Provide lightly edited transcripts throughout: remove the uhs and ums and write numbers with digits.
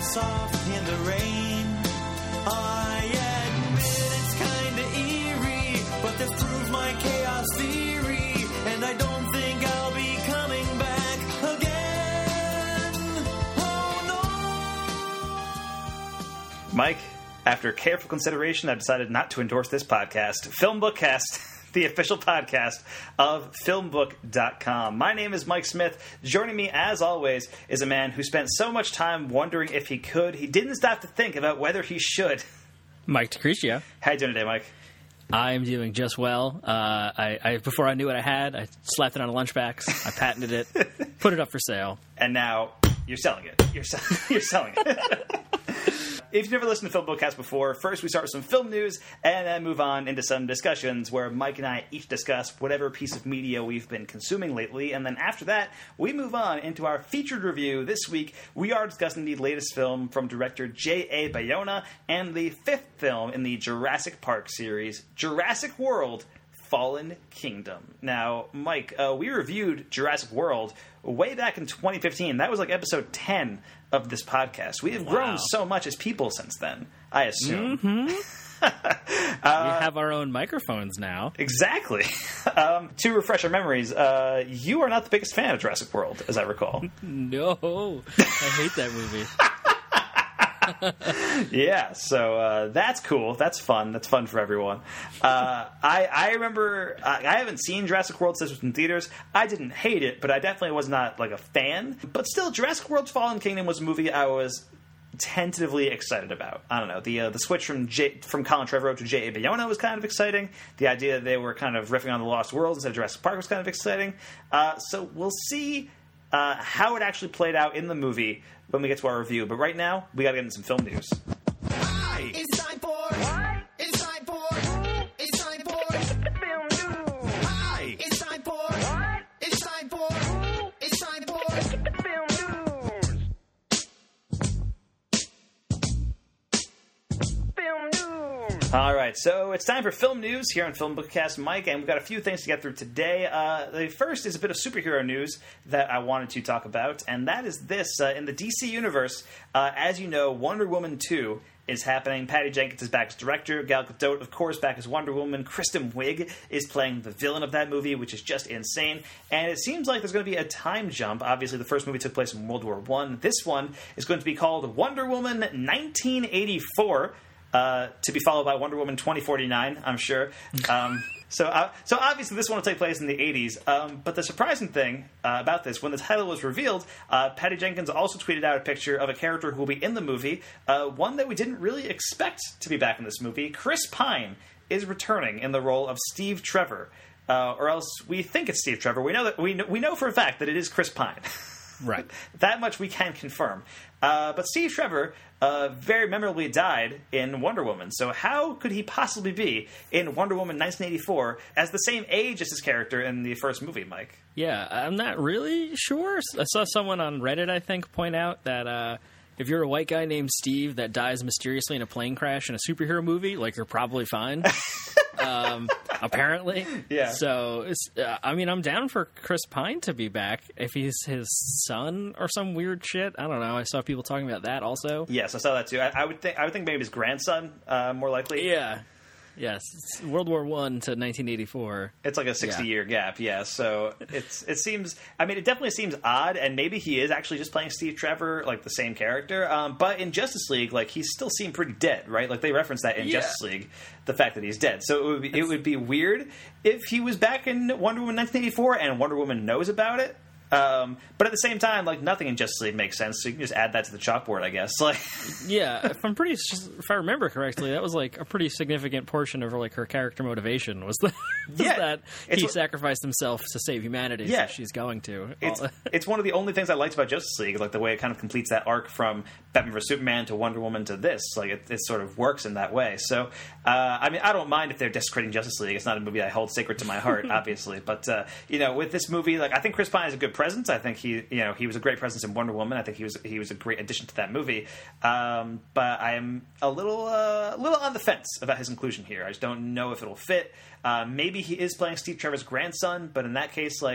soft in the rain. I admit it's kinda eerie, but this proves my chaos theory, and I don't think I'll be coming back again. Oh no! Mike, after careful consideration, I've decided not to endorse this podcast. Film Bookcast, the official podcast of filmbook.com. My name is Mike Smith. Joining me, as always, is a man who spent so much time wondering if he could. He didn't stop to think about whether he should. Mike DeCriscio. How you doing today, Mike? I'm doing just well. I before I knew what I had, I slapped it on a lunchbox. I patented it, put it up for sale. And now you're selling it. You're selling it. If you've never listened to Film Bookcast before, first we start with some film news and then move on into some discussions where Mike and I each discuss whatever piece of media we've been consuming lately. And then after that, we move on into our featured review. This week, we are discussing the latest film from director J.A. Bayona and the fifth film in the Jurassic Park series, Jurassic World: Fallen Kingdom. Now, Mike, we reviewed Jurassic World way back in 2015. That was like episode 10 of this podcast. We have grown so much as people since then, I assume. Mm-hmm. We have our own microphones now. Exactly. To refresh our memories, you are not the biggest fan of Jurassic World, as I recall. No, I hate that movie. Yeah, so that's cool. That's fun. That's fun for everyone. I remember I haven't seen Jurassic World since it was in theaters. I didn't hate it, but I definitely was not like a fan. But still, Jurassic World: Fallen Kingdom was a movie I was tentatively excited about. I don't know. The switch from Colin Trevorrow to J.A. Bayona was kind of exciting. The idea that they were kind of riffing on the Lost World instead of Jurassic Park was kind of exciting. So we'll see how it actually played out in the movie when we get to our review. But right now, we got to get into some film news. Hi, it's time for what? It's time for it's time for film news. Hi, it's time for what? It's time for it's time for film news. Film news. All right, so it's time for film news here on Film Bookcast, Mike, and we've got a few things to get through today. The first is a bit of superhero news that I wanted to talk about, and that is this. In the DC Universe, as you know, Wonder Woman 2 is happening. Patty Jenkins is back as director. Gal Gadot, of course, back as Wonder Woman. Kristen Wiig is playing the villain of that movie, which is just insane. And it seems like there's going to be a time jump. Obviously, the first movie took place in World War I. This one is going to be called Wonder Woman 1984. To be followed by Wonder Woman 2049, I'm sure. So obviously this one will take place in the 80s. But the surprising thing about this, when the title was revealed, Patty Jenkins also tweeted out a picture of a character who will be in the movie, one that we didn't really expect to be back in this movie. Chris Pine is returning in the role of Steve Trevor, or else we think it's Steve Trevor. We know that we know for a fact that it is Chris Pine. Right. That much we can confirm. But Steve Trevor very memorably died in Wonder Woman. So how could he possibly be in Wonder Woman 1984 as the same age as his character in the first movie, Mike? Yeah, I'm not really sure. I saw someone on Reddit, I think, point out that if you're a white guy named Steve that dies mysteriously in a plane crash in a superhero movie, like, you're probably fine. Apparently. Yeah. So, I'm down for Chris Pine to be back if he's his son or some weird shit. I don't know. I saw people talking about that also. Yes, I saw that too. I would think maybe his grandson, more likely. Yeah. Yes, it's World War I to 1984. It's like a 60-year gap, yeah. So it seems. I mean, it definitely seems odd, and maybe he is actually just playing Steve Trevor, like the same character. But in Justice League, like, he still seemed pretty dead, right? Like, they referenced that in Justice League, the fact that he's dead. So it would be weird if he was back in Wonder Woman 1984 and Wonder Woman knows about it. But at the same time, like, nothing in Justice League makes sense, so you can just add that to the chalkboard, I guess. Like, yeah, if I remember correctly, that was like a pretty significant portion of her character motivation was that he sacrificed himself to save humanity. Yeah, so she's going to. It's one of the only things I liked about Justice League, like the way it kind of completes that arc from Batman vs Superman to Wonder Woman to this. Like, it sort of works in that way. So, I mean, I don't mind if they're desecrating Justice League. It's not a movie I hold sacred to my heart, obviously. But with this movie, like, I think Chris Pine is a good presence. I think he was a great presence in Wonder Woman. I think he was a great addition to that movie. But I am a little on the fence about his inclusion here. I just don't know if it'll fit. Maybe he is playing Steve Trevor's grandson, but in that case, like,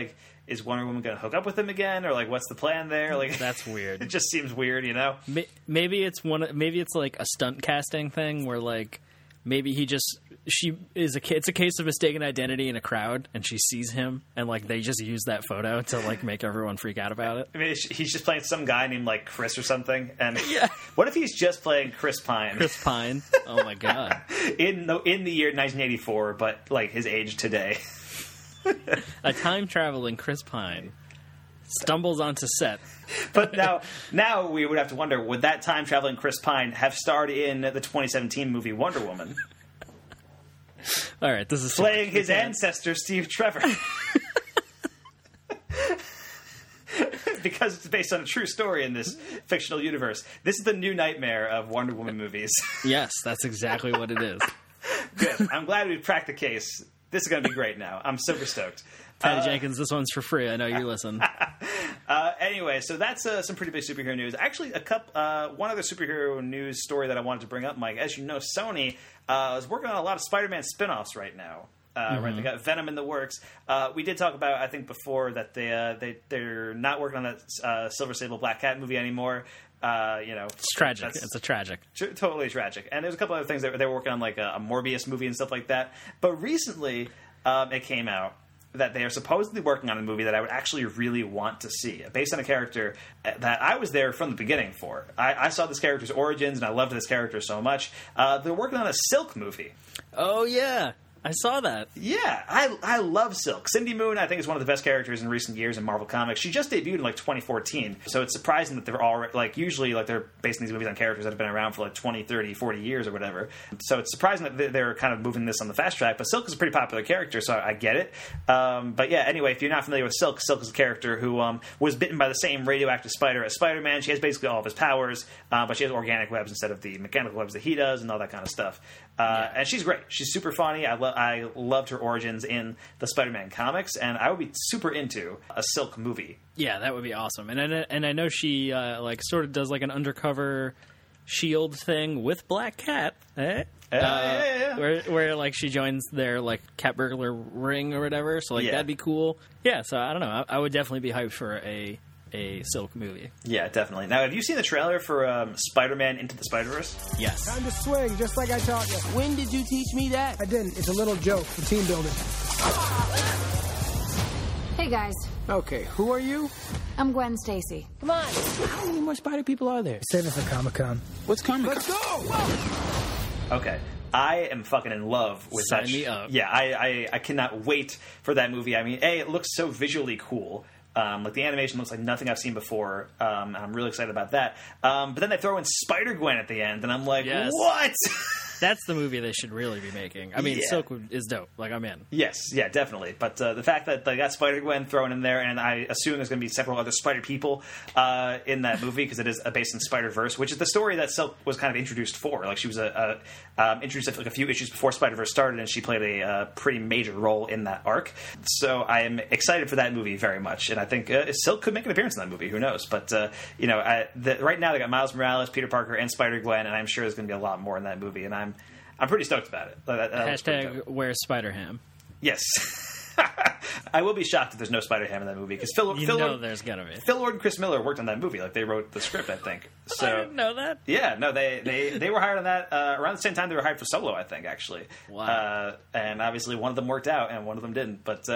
is Wonder Woman going to hook up with him again, or like what's the plan there? Like That's weird. It just seems weird, you know. Maybe it's like a stunt casting thing where like maybe it's a case of mistaken identity in a crowd, and she sees him, and like they just use that photo to like make everyone freak out about it. I mean, he's just playing some guy named like Chris or something, and what if he's just playing Chris Pine? Chris Pine. Oh my god. in the year 1984, but like his age today. A time traveling Chris Pine stumbles onto set. But now we would have to wonder, would that time traveling Chris Pine have starred in the 2017 movie Wonder Woman? All right, this is playing his ancestor Steve Trevor. Because it's based on a true story in this fictional universe. This is the new nightmare of Wonder Woman movies. Yes, that's exactly what it is. Good. I'm glad we've cracked the case. This is going to be great now. I'm super stoked. Patty Jenkins, this one's for free. I know you listen. Anyway, so that's some pretty big superhero news. Actually, one other superhero news story that I wanted to bring up, Mike. As you know, Sony is working on a lot of Spider-Man spin-offs right now. Right, they got Venom in the works. We did talk about, I think, before that they're not working on that Silver Sable Black Cat movie anymore. It's tragic. It's a tragic. Totally tragic. And there's a couple other things that they were working on, like a Morbius movie and stuff like that. But recently, it came out that they are supposedly working on a movie that I would actually really want to see, based on a character that I was there from the beginning for. I saw this character's origins, and I loved this character so much. They're working on a Silk movie. Oh, yeah. I saw that. Yeah, I love Silk. Cindy Moon, I think, is one of the best characters in recent years in Marvel Comics. She just debuted in, like, 2014, so it's surprising that they're all, like, usually, like, they're basing these movies on characters that have been around for, like, 20, 30, 40 years or whatever. So it's surprising that they're kind of moving this on the fast track, but Silk is a pretty popular character, so I get it. But yeah, anyway, if you're not familiar with Silk, Silk is a character who was bitten by the same radioactive spider as Spider-Man. She has basically all of his powers, but she has organic webs instead of the mechanical webs that he does and all that kind of stuff. And she's great. She's super funny. I loved her origins in the Spider-Man comics, and I would be super into a Silk movie. Yeah, that would be awesome. And I know she like sort of does like an undercover Shield thing with Black Cat, Yeah. Where like she joins their like cat burglar ring or whatever. So like that'd be cool. Yeah, so I don't know. I would definitely be hyped for a Silk movie. Yeah, definitely. Now, have you seen the trailer for Spider-Man Into the Spider-Verse? Yes. Time to swing, just like I taught you. When did you teach me that? I didn't. It's a little joke for team building. Hey, guys. Okay, who are you? I'm Gwen Stacy. Come on. How many more spider people are there? Save it for Comic-Con. What's Comic-Con? Let's go! Okay. I am fucking in love with that. Sign me up. Yeah, I cannot wait for that movie. I mean, it looks so visually cool. Like the animation looks like nothing I've seen before. I'm really excited about that. But then they throw in Spider-Gwen at the end, and I'm like, what? That's the movie they should really be making. I mean, Silk is dope. Like, I'm in. Yes, yeah, definitely. But the fact that they got Spider-Gwen thrown in there, and I assume there's going to be several other Spider people in that movie, because it is based in Spider-Verse, which is the story that Silk was kind of introduced for. Like, she was introduced like a few issues before Spider-Verse started, and she played a pretty major role in that arc. So I am excited for that movie very much, and I think Silk could make an appearance in that movie. Who knows? But, right now they got Miles Morales, Peter Parker, and Spider-Gwen, and I'm sure there's going to be a lot more in that movie, and I'm pretty stoked about it. Hashtag where's Spider-Ham? Yes. I will be shocked if there's no Spider-Ham in that movie, because there's gonna be. Phil Lord and Chris Miller worked on that movie. Like, they wrote the script, I think. So, I didn't know that. Yeah, no, they were hired on that around the same time they were hired for Solo, I think, actually. Wow. And obviously one of them worked out and one of them didn't. But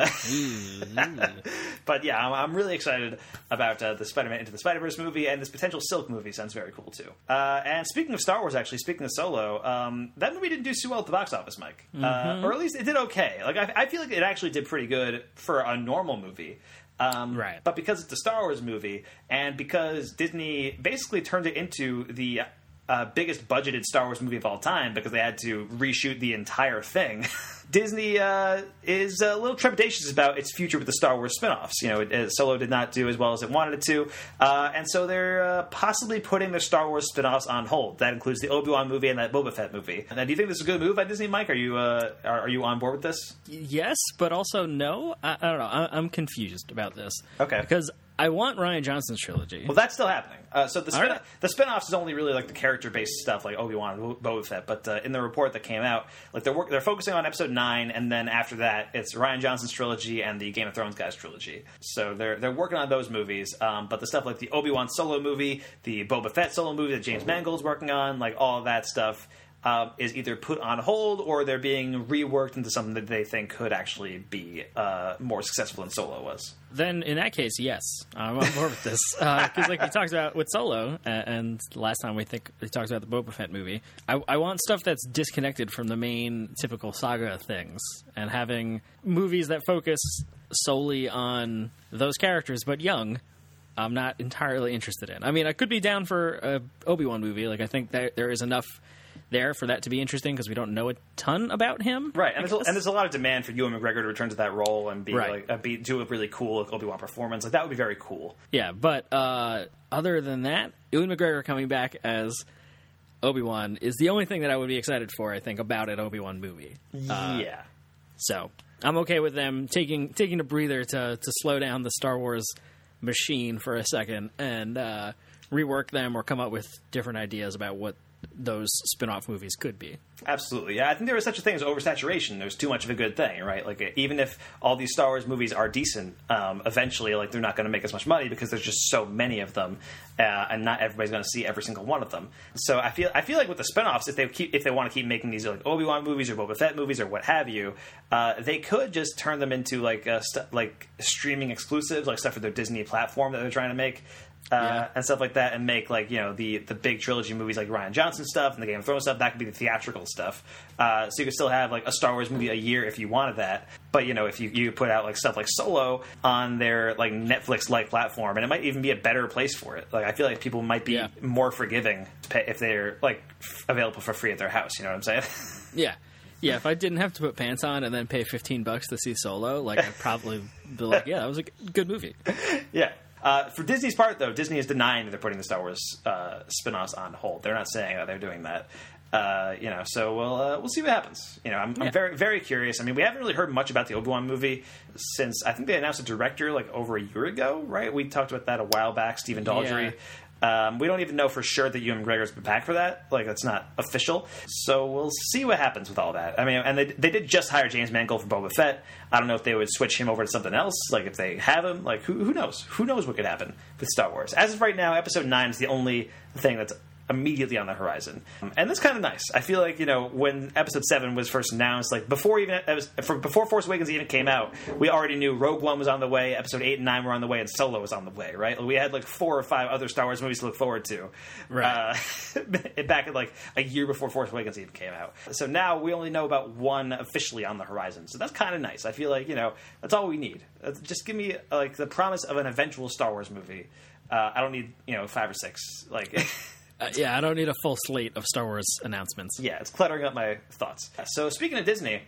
but yeah, I'm really excited about the Spider-Man Into the Spider-Verse movie, and this potential Silk movie sounds very cool too. And speaking of Star Wars, actually, speaking of Solo, that movie didn't do so well at the box office, Mike. Or at least it did okay. Like, I feel like it actually did pretty good for a normal movie. Right. But because it's a Star Wars movie, and because Disney basically turned it into the biggest budgeted Star Wars movie of all time, because they had to reshoot the entire thing, Disney is a little trepidatious about its future with the Star Wars spinoffs. Solo did not do as well as it wanted it to, and so they're possibly putting their Star Wars spinoffs on hold. That includes the Obi-Wan movie and that Boba Fett movie. Now, do you think this is a good move by Disney, Mike? Are you on board with this? Yes, but also no. I don't know. I'm confused about this. Okay. Because I want Rian Johnson's trilogy. Well, that's still happening. So the All right. spinoffs is only really like the character-based stuff, like Obi-Wan and Boba Fett. But in the report that came out, like they're focusing on Episode 9, and then after that, it's Rian Johnson's trilogy and the Game of Thrones guys trilogy. So they're working on those movies. But the stuff like the Obi-Wan solo movie, the Boba Fett solo movie that James Mangold's working on, like all of that stuff. Is either put on hold or they're being reworked into something that they think could actually be more successful than Solo was. Then, in that case, yes, I'm on board with this. Because, like he talks about with Solo, and last time we talked about the Boba Fett movie, I want stuff that's disconnected from the main typical saga things, and having movies that focus solely on those characters, but young, I'm not entirely interested in. I mean, I could be down for a Obi-Wan movie. Like, I think there is enough there for that to be interesting because we don't know a ton about him, right? And there's a lot of demand for Ewan McGregor to return to that role and be right. do a really cool Obi-Wan performance. Like that would be very cool. Yeah, but other than that, Ewan McGregor coming back as Obi-Wan is the only thing that I would be excited for. I think about an Obi-Wan movie. Yeah. So I'm okay with them taking a breather to slow down the Star Wars machine for a second and rework them or come up with different ideas about what those spin-off movies could be. Absolutely. Yeah, I think there is such a thing as oversaturation. There's too much of a good thing, right? Like, even if all these Star Wars movies are decent, eventually, like, they're not going to make as much money because there's just so many of them, and not everybody's going to see every single one of them. So I feel like with the spin-offs, if they want to keep making these like Obi-Wan movies or Boba Fett movies or what have you, they could just turn them into like streaming exclusives, like stuff for their Disney platform that they're trying to make. And stuff like that, and make like the big trilogy movies like Rian Johnson stuff and the Game of Thrones stuff. That could be the theatrical stuff. So you could still have like a Star Wars movie a year if you wanted that. But if you put out like stuff like Solo on their like Netflix-like platform, and it might even be a better place for it. Like I feel like people might be more forgiving if they're like available for free at their house. You know what I'm saying? Yeah. Yeah, if I didn't have to put pants on and then pay $15 to see Solo, like I'd probably be like, yeah, that was a good movie. Yeah. For Disney's part, though, Disney is denying that they're putting the Star Wars spin-offs on hold. They're not saying that they're doing that. So we'll see what happens. I'm very, very curious. I mean, we haven't really heard much about the Obi-Wan movie since I think they announced a director like over a year ago, right? We talked about that a while back, Stephen Daldry. Yeah. We don't even know for sure that Ewan McGregor's been back for that. Like, that's not official. So we'll see what happens with all that. I mean, and they did just hire James Mangold for Boba Fett. I don't know if they would switch him over to something else. Like, if they have him, like, who knows? Who knows what could happen with Star Wars? As of right now, Episode 9 is the only thing that's immediately on the horizon. And that's kind of nice. I feel like, when Episode 7 was first announced, like, before Force Awakens even came out, we already knew Rogue One was on the way, Episode 8 and 9 were on the way, and Solo was on the way, right? We had, like, 4 or 5 other Star Wars movies to look forward to. Right. Back in, like, a year before Force Awakens even came out. So now we only know about one officially on the horizon. So that's kind of nice. I feel like, that's all we need. Just give me, like, the promise of an eventual Star Wars movie. I don't need, 5 or 6, like... Yeah, I don't need a full slate of Star Wars announcements. Yeah, it's cluttering up my thoughts. So speaking of Disney,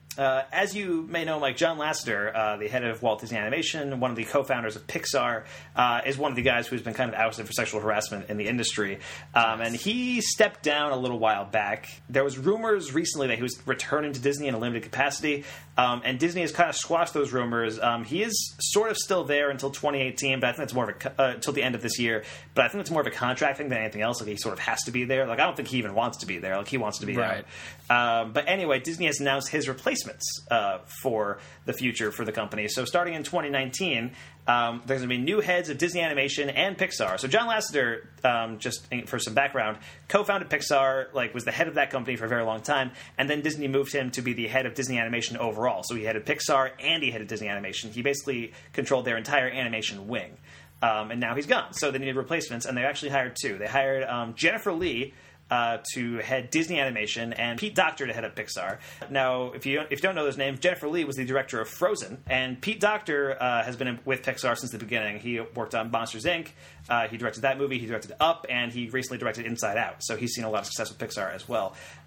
as you may know, Mike, John Lasseter, the head of Walt Disney Animation, one of the co-founders of Pixar, is one of the guys who's been kind of ousted for sexual harassment in the industry. And he stepped down a little while back. There was rumors recently that he was returning to Disney in a limited capacity, and Disney has kind of squashed those rumors. He is sort of still there until 2018, but I think it's more of until the end of this year. But I think it's more of a contract thing than anything else. Like, he sort of has to be there. Like, I don't think he even wants to be there. Like, he wants to be right. out. But anyway, Disney has announced his replacements for the future for the company. So starting in 2019, there's going to be new heads of Disney Animation and Pixar. So John Lasseter, just for some background, co-founded Pixar, like was the head of that company for a very long time, and then Disney moved him to be the head of Disney Animation overall. So he headed Pixar and he headed Disney Animation. He basically controlled their entire animation wing. And now he's gone. So they needed replacements, and they actually hired 2. They hired Jennifer Lee to head Disney Animation, and Pete Docter to head up Pixar. Now, if you don't know those names, Jennifer Lee was the director of Frozen, and Pete Docter has been with Pixar since the beginning. He worked on Monsters, Inc., he directed that movie, he directed Up, and he recently directed Inside Out, so he's seen a lot of success with Pixar as well.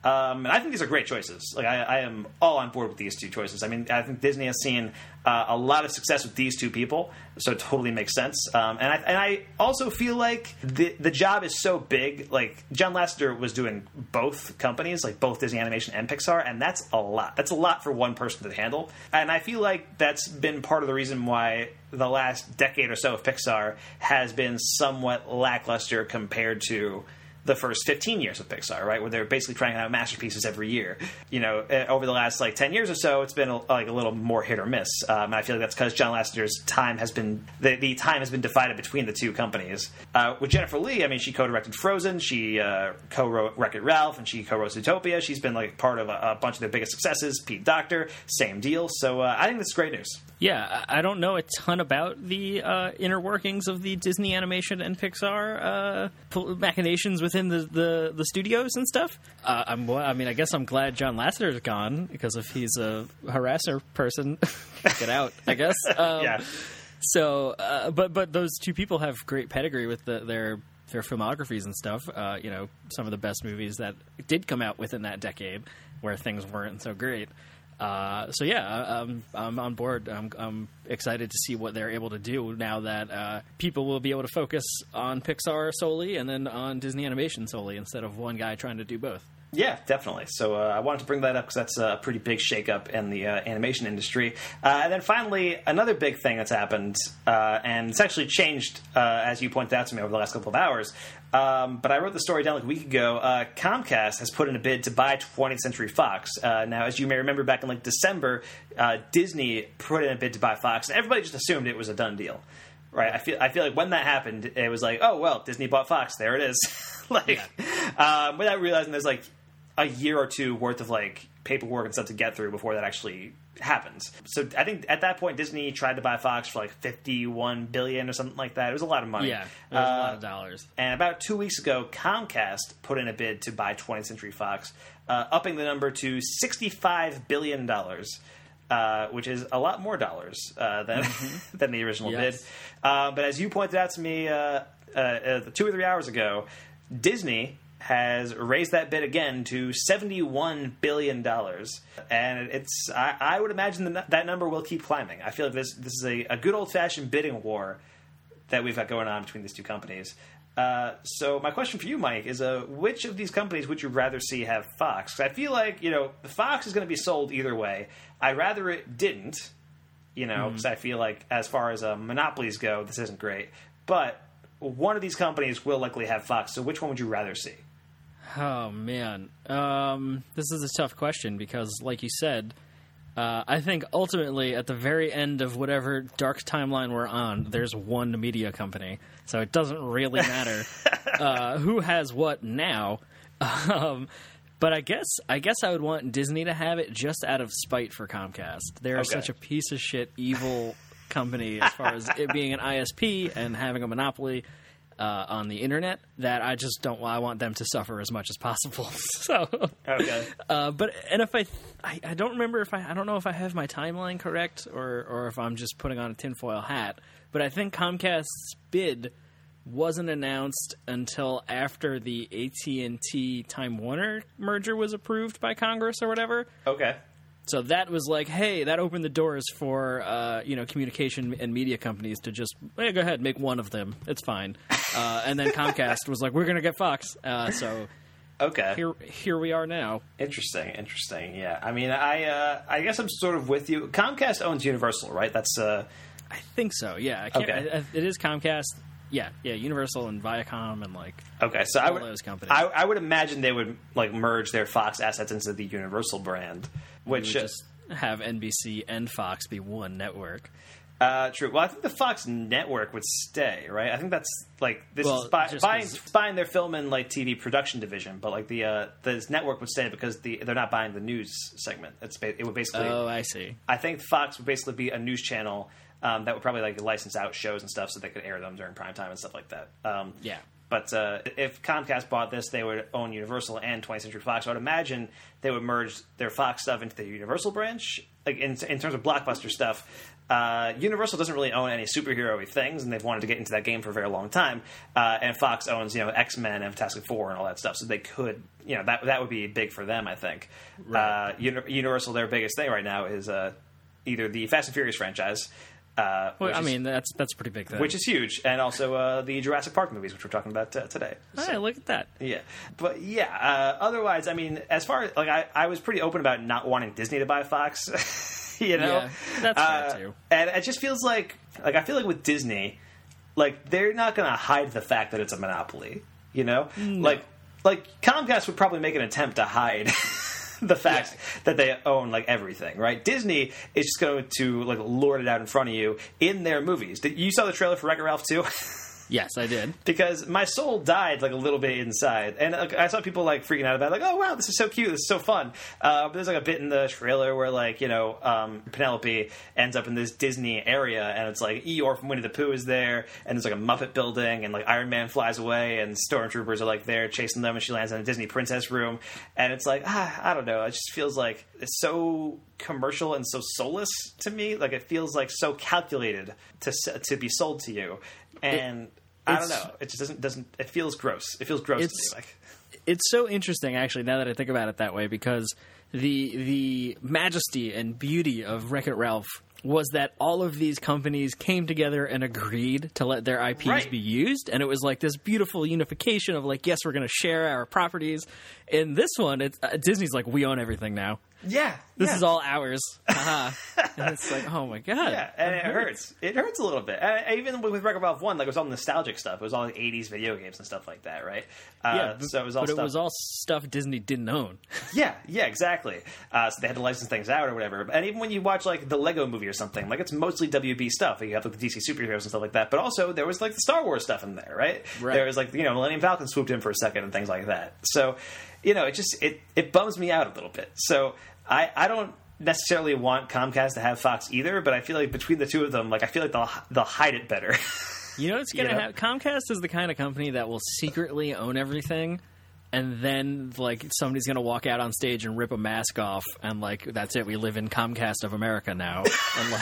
And I think these are great choices. Like I am all on board with these two choices. I mean, I think Disney has seen a lot of success with these two people, so it totally makes sense. And I also feel like the job is so big. Like John Lasseter was doing both companies, like both Disney Animation and Pixar, and that's a lot. That's a lot for one person to handle. And I feel like that's been part of the reason why the last decade or so of Pixar has been somewhat lackluster compared to the first 15 years of Pixar, right, where they're basically trying out masterpieces every year. You know, over the last 10 years or so, it's been a little more hit or miss. And I feel like that's because John Lasseter's time has been the time has been divided between the two companies. With Jennifer Lee, I mean, she co-directed Frozen, she co-wrote Wreck-It Ralph, and she co-wrote Zootopia. She's been part of a bunch of their biggest successes. Pete Docter, same deal. So I think that's great news. Yeah, I don't know a ton about the inner workings of the Disney Animation and Pixar machinations within the studios and stuff. I guess I'm glad John Lasseter's gone, because if he's a harasser person, get out, I guess. Yeah. So, but those two people have great pedigree with their filmographies and stuff. You know, some of the best movies that did come out within that decade where things weren't so great. So yeah, I'm on board. I'm excited to see what they're able to do now that people will be able to focus on Pixar solely and then on Disney Animation solely, instead of one guy trying to do both. Yeah, definitely. So I wanted to bring that up because that's a pretty big shakeup in the animation industry. And then finally, another big thing that's happened, and it's actually changed, as you pointed out to me over the last couple of hours. But I wrote the story down like a week ago. Comcast has put in a bid to buy 20th Century Fox. Now, as you may remember, back in December, Disney put in a bid to buy Fox, and everybody just assumed it was a done deal. Right, I feel like when that happened, it was like, oh well, Disney bought Fox. There it is. Without realizing there's a year or two worth of paperwork and stuff to get through before that actually happens. So I think at that point, Disney tried to buy Fox for $51 billion or something like that. It was a lot of money. Yeah, it was a lot of dollars. And about 2 weeks ago, Comcast put in a bid to buy 20th Century Fox, upping the number to $65 billion. Which is a lot more dollars than the original bid. But as you pointed out to me 2 or 3 hours ago, Disney has raised that bid again to $71 billion. And I would imagine that number will keep climbing. I feel like this is a good old-fashioned bidding war that we've got going on between these two companies. So my question for you, Mike, is which of these companies would you rather see have Fox? 'Cause I feel like, Fox is going to be sold either way. I'd rather it didn't, because I feel like as far as monopolies go, this isn't great. But one of these companies will likely have Fox, so which one would you rather see? Oh, man. This is a tough question because, like you said, I think ultimately at the very end of whatever dark timeline we're on, there's one media company. So it doesn't really matter who has what now. But I guess I would want Disney to have it just out of spite for Comcast. They're such a piece of shit, evil company as far as it being an ISP and having a monopoly on the internet that I just don't. I want them to suffer as much as possible. So okay. If I don't remember if I don't know if I have my timeline correct or if I'm just putting on a tinfoil hat. But I think Comcast's bid wasn't announced until after the AT&T Time Warner merger was approved by Congress or whatever. Okay. So that was like, hey, that opened the doors for communication and media companies to just go ahead, make one of them. It's fine. And then Comcast was like, we're going to get Fox. So okay, here we are now. Interesting. Yeah. I mean, I guess I'm sort of with you. Comcast owns Universal, right? That's I think so. Yeah. Okay. It is Comcast. Yeah, Universal and Viacom and okay. So all those companies. I would imagine they would merge their Fox assets into the Universal brand, which would just have NBC and Fox be one network. True. Well, I think the Fox network would stay, right? I think that's buying their film and TV production division, but this network would stay because they're not buying the news segment. It would basically. Oh, I see. I think Fox would basically be a news channel. That would probably license out shows and stuff so they could air them during prime time and stuff like that. Yeah. But if Comcast bought this, they would own Universal and 20th Century Fox. So I'd imagine they would merge their Fox stuff into the Universal branch. Like in terms of blockbuster stuff, Universal doesn't really own any superhero-y things, and they've wanted to get into that game for a very long time. And Fox owns, X-Men and Fantastic Four and all that stuff, so they could, that would be big for them, I think. Right. Universal, their biggest thing right now is either the Fast and Furious franchise. That's a pretty big thing. Which is huge. And also the Jurassic Park movies, which we're talking about today. So, look at that. Yeah. But otherwise, I mean, as far as, I was pretty open about not wanting Disney to buy Fox, Yeah, that's fair too. And it just feels like I feel like with Disney, they're not going to hide the fact that it's a monopoly, No. Like Comcast would probably make an attempt to hide the fact that they own everything, right? Disney is just going to lord it out in front of you in their movies. You saw the trailer for Wreck-It Ralph 2? Yes, I did. Because my soul died a little bit inside, and I saw people freaking out about it, oh wow, this is so cute, this is so fun. But there's a bit in the trailer where Penelope ends up in this Disney area, and it's Eeyore from Winnie the Pooh is there, and there's a Muppet building, and Iron Man flies away, and stormtroopers are there chasing them, and she lands in a Disney princess room, and it's I don't know, it just feels it's so commercial and so soulless to me. It feels so calculated to be sold to you, and I don't know. It just doesn't. It feels gross. It feels gross to me. It's so interesting, actually, now that I think about it that way, because the majesty and beauty of Wreck-It Ralph was that all of these companies came together and agreed to let their IPs be used, and it was this beautiful unification of yes, we're going to share our properties. In this one, it's Disney's we own everything now. Yeah, this is all ours. And it's oh my god. Yeah, and it hurts. It hurts a little bit. And even with Wreck-It Ralph 1, it was all nostalgic stuff. It was all 80s video games and stuff like that, right? So it was all. But it was all stuff Disney didn't own. Yeah, exactly. So they had to license things out or whatever. And even when you watch the Lego Movie or something, it's mostly WB stuff. You have the DC superheroes and stuff like that. But also there was the Star Wars stuff in there, right? There was Millennium Falcon swooped in for a second and things like that. So it just it bums me out a little bit. So I don't necessarily want Comcast to have Fox either, but I feel between the two of them, I feel they'll hide it better. It's going to have... Comcast is the kind of company that will secretly own everything, and then, somebody's going to walk out on stage and rip a mask off, and, that's it, we live in Comcast of America now. And,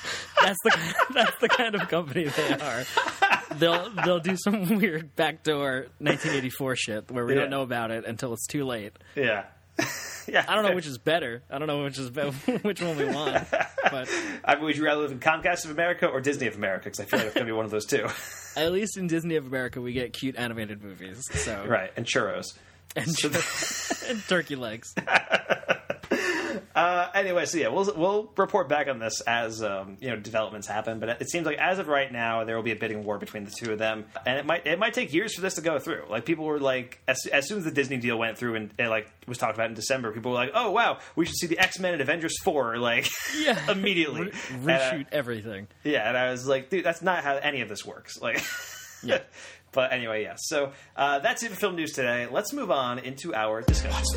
that's the kind of company they are. They'll do some weird backdoor 1984 shit where we don't know about it until it's too late. Yeah. I don't know which is better. I don't know which one we want. But would you rather live in Comcast of America or Disney of America? Because I feel it's going to be one of those two. At least in Disney of America, we get cute animated movies. So right, and churros. And turkey legs. Anyway, so we'll report back on this as developments happen. But it seems as of right now, there will be a bidding war between the two of them, and it might take years for this to go through. People were as soon as the Disney deal went through and it was talked about in December, people were oh wow, we should see the X-Men and Avengers 4 immediately reshoot everything. Yeah, and I was dude, that's not how any of this works. Yeah. But anyway, yeah. So that's it for film news today. Let's move on into our discussion.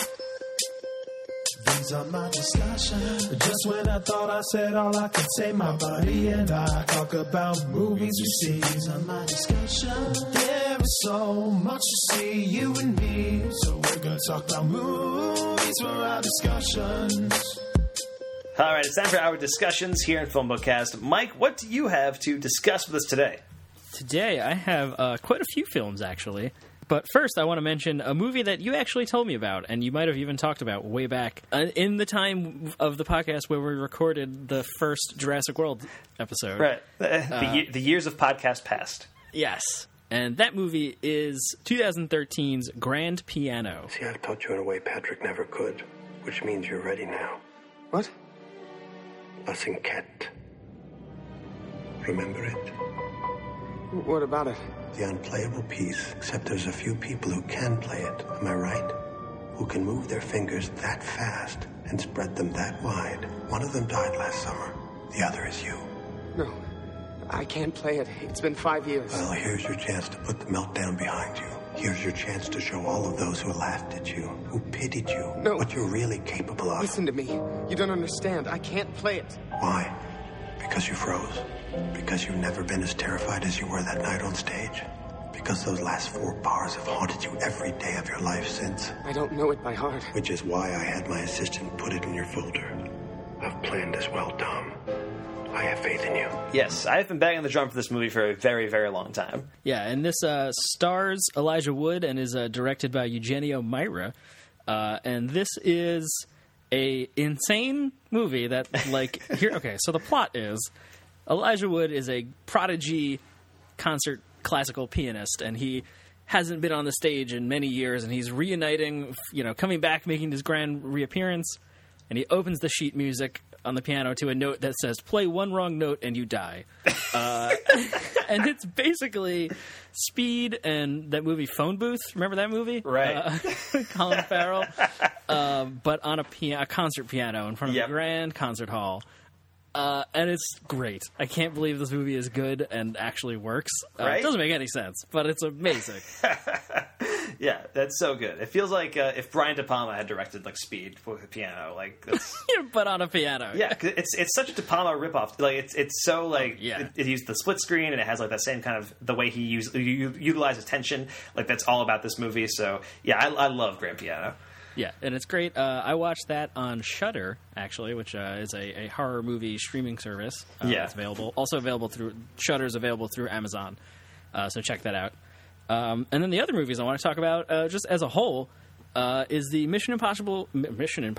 These are my discussions. Just when I thought I said all I could say, my buddy and I talk about movies we see. These are my discussions. There is so much to see, you and me. So we're gonna talk about movies for our discussions. All right, it's time for our discussions here in Film Bookcast. Mike, what do you have to discuss with us today? Today I have quite a few films, actually. But first, I want to mention a movie that you actually told me about, and you might have even talked about way back in the time of the podcast where we recorded the first Jurassic World episode. Right. The years of podcast past. Yes. And that movie is 2013's Grand Piano. See, I've taught you in a way Patrick never could, which means you're ready now. What? Basinket. Remember it? What about it? The unplayable piece, except there's a few people who can play it, am I right? Who can move their fingers that fast and spread them that wide. One of them died last summer. The other is you. No, I can't play it. It's been 5 years. Well, here's your chance to put the meltdown behind you. Here's your chance to show all of those who laughed at you, who pitied you, what you're really capable of. Listen to me. You don't understand. I can't play it. Why? Because you froze? Because you've never been as terrified as you were that night on stage? Because those last 4 bars have haunted you every day of your life since. I don't know it by heart. Which is why I had my assistant put it in your folder. I've planned this well, Tom. I have faith in you. Yes, I've been banging the drum for this movie for a very, very long time. Yeah, and this stars Elijah Wood and is directed by Eugenio Meira. And this is a insane movie that, like, here. Okay, so the plot is Elijah Wood is a prodigy concert classical pianist, and he hasn't been on the stage in many years, and he's reuniting, coming back, making his grand reappearance, and he opens the sheet music on the piano to a note that says, "Play one wrong note and you die." And it's basically Speed and that movie Phone Booth. Remember that movie? Right. Colin Farrell. But on a concert piano in front of a grand concert hall. And it's great. I can't believe this movie is good and actually works. Right? It doesn't make any sense, but it's amazing. Yeah, that's so good. It feels like if Brian De Palma had directed like Speed with a piano, like that's But on a piano. yeah, 'cause it's such a De Palma ripoff. Like it's so like it used the split screen and it has like that same kind of the way he utilizes tension. Like that's all about this movie. So yeah, I love Grand Piano. Yeah, and it's great. I watched that on Shudder, actually, which is a horror movie streaming service. It's available. Also available through Shudder's available through Amazon. So check that out. And then the other movies I want to talk about, just as a whole, is the Mission Impossible with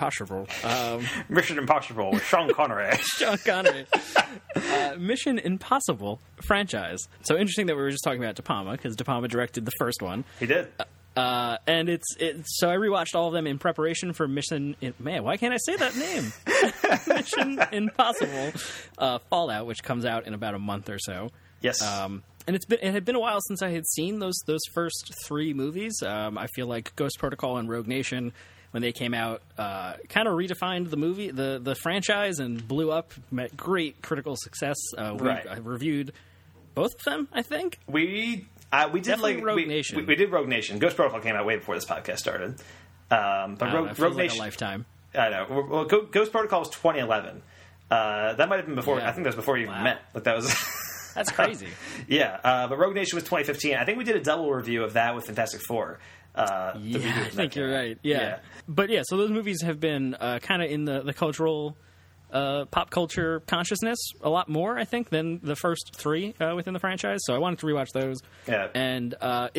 Sean Connery. Sean Connery. Mission Impossible franchise. So interesting that we were just talking about De Palma, because De Palma directed the first one. He did. And it's so I rewatched all of them in preparation for Mission. Why can't I say that name? Mission Impossible Fallout, which comes out in about a month or so. Yes. And it had been a while since I had seen those first 3 movies. I feel like Ghost Protocol and Rogue Nation, when they came out, kind of redefined the movie, the franchise, and blew up. Met great critical success. I reviewed both of them, I think. We did Definitely like Rogue Nation. We did Rogue Nation. Ghost Protocol came out way before this podcast started. But Rogue Nation, like a lifetime. I know. Well, Ghost Protocol was 2011. That might have been before. Yeah. I think that was before you even met. Like that was. That's crazy. Yeah, but Rogue Nation was 2015. I think we did a double review of that with Fantastic Four. I think you're right. Yeah. But yeah, so those movies have been kind of in the cultural pop culture consciousness a lot more, I think, than the first 3 within the franchise. So I wanted to rewatch those. Yeah. And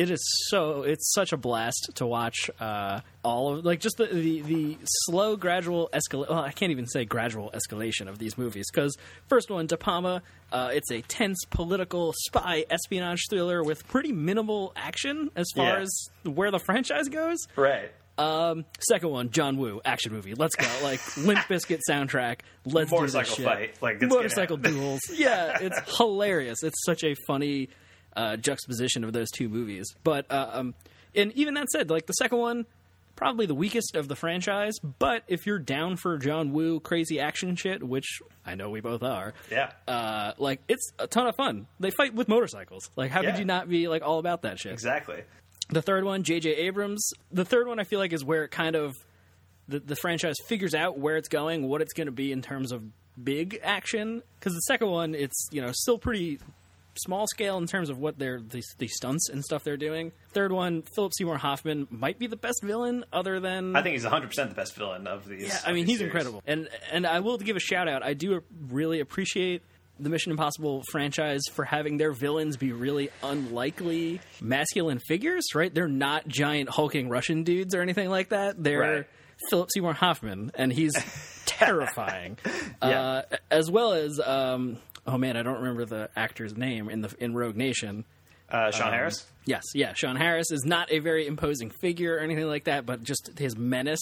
it's such a blast to watch all of, like, just the slow, gradual escalation. Well, I can't even say gradual escalation of these movies, because first one, De Palma, it's a tense political spy espionage thriller with pretty minimal action as far as where the franchise goes. Right. Second one, John Woo, action movie. Let's go. Like, Limp Bizkit soundtrack. Let's do this shit. Fight. Like, motorcycle duels. Yeah, it's hilarious. It's such a funny juxtaposition of those 2 movies. But, and even that said, like, the second one, probably the weakest of the franchise. But if you're down for John Woo crazy action shit, which I know we both are, like, it's a ton of fun. They fight with motorcycles. Like, how could you not be, like, all about that shit? Exactly. The third one, J.J. Abrams. The third one, I feel like, is where it kind of the franchise figures out where it's going, what it's going to be in terms of big action. Because the second one, it's still pretty small scale in terms of what the stunts and stuff they're doing. Third one, Philip Seymour Hoffman might be the best villain, other than I think he's 100% the best villain of these. Yeah, I mean, he's incredible. And I will give a shout out. I do really appreciate the Mission Impossible franchise for having their villains be really unlikely masculine figures, right? They're not giant hulking Russian dudes or anything like that. They're Philip Seymour Hoffman, and he's terrifying. As well as, oh man, I don't remember the actor's name in Rogue Nation. Sean Harris? Yes, Sean Harris is not a very imposing figure or anything like that, but just his menace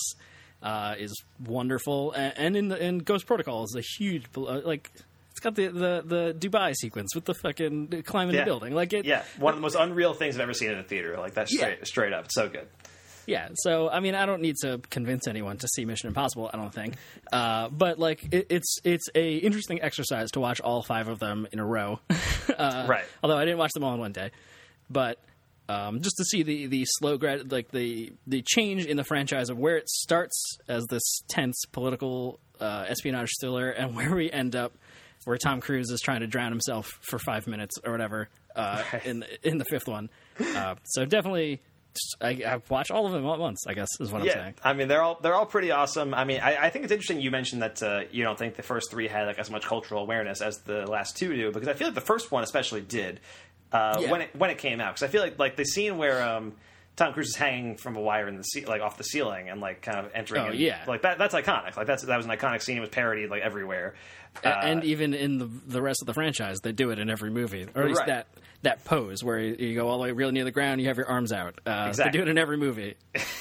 is wonderful. And in Ghost Protocol is a huge, like... It's got the Dubai sequence with the fucking climbing the building. Like it, one of the most unreal things I've ever seen in a theater. Like that's straight up. It's so good. Yeah. So I mean, I don't need to convince anyone to see Mission Impossible. I don't think. But like, it's a interesting exercise to watch all 5 of them in a row. Right. Although I didn't watch them all in one day, but just to see the slow the change in the franchise of where it starts as this tense political espionage thriller and where we end up where Tom Cruise is trying to drown himself for 5 minutes or whatever in the fifth one. So definitely, I watch all of them at once, I guess, is what I'm saying. I mean, they're all pretty awesome. I mean, I think it's interesting you mentioned that you don't think the first three had like as much cultural awareness as the last two do, because I feel like the first one especially did when it came out. Because I feel like the scene where Tom Cruise is hanging from a wire in the off the ceiling and like kind of entering. Like that's iconic. Like that was an iconic scene. It was parodied like everywhere. And even in the rest of the franchise, they do it in every movie, or at least that pose where you go all the way really near the ground, you have your arms out. They do it in every movie,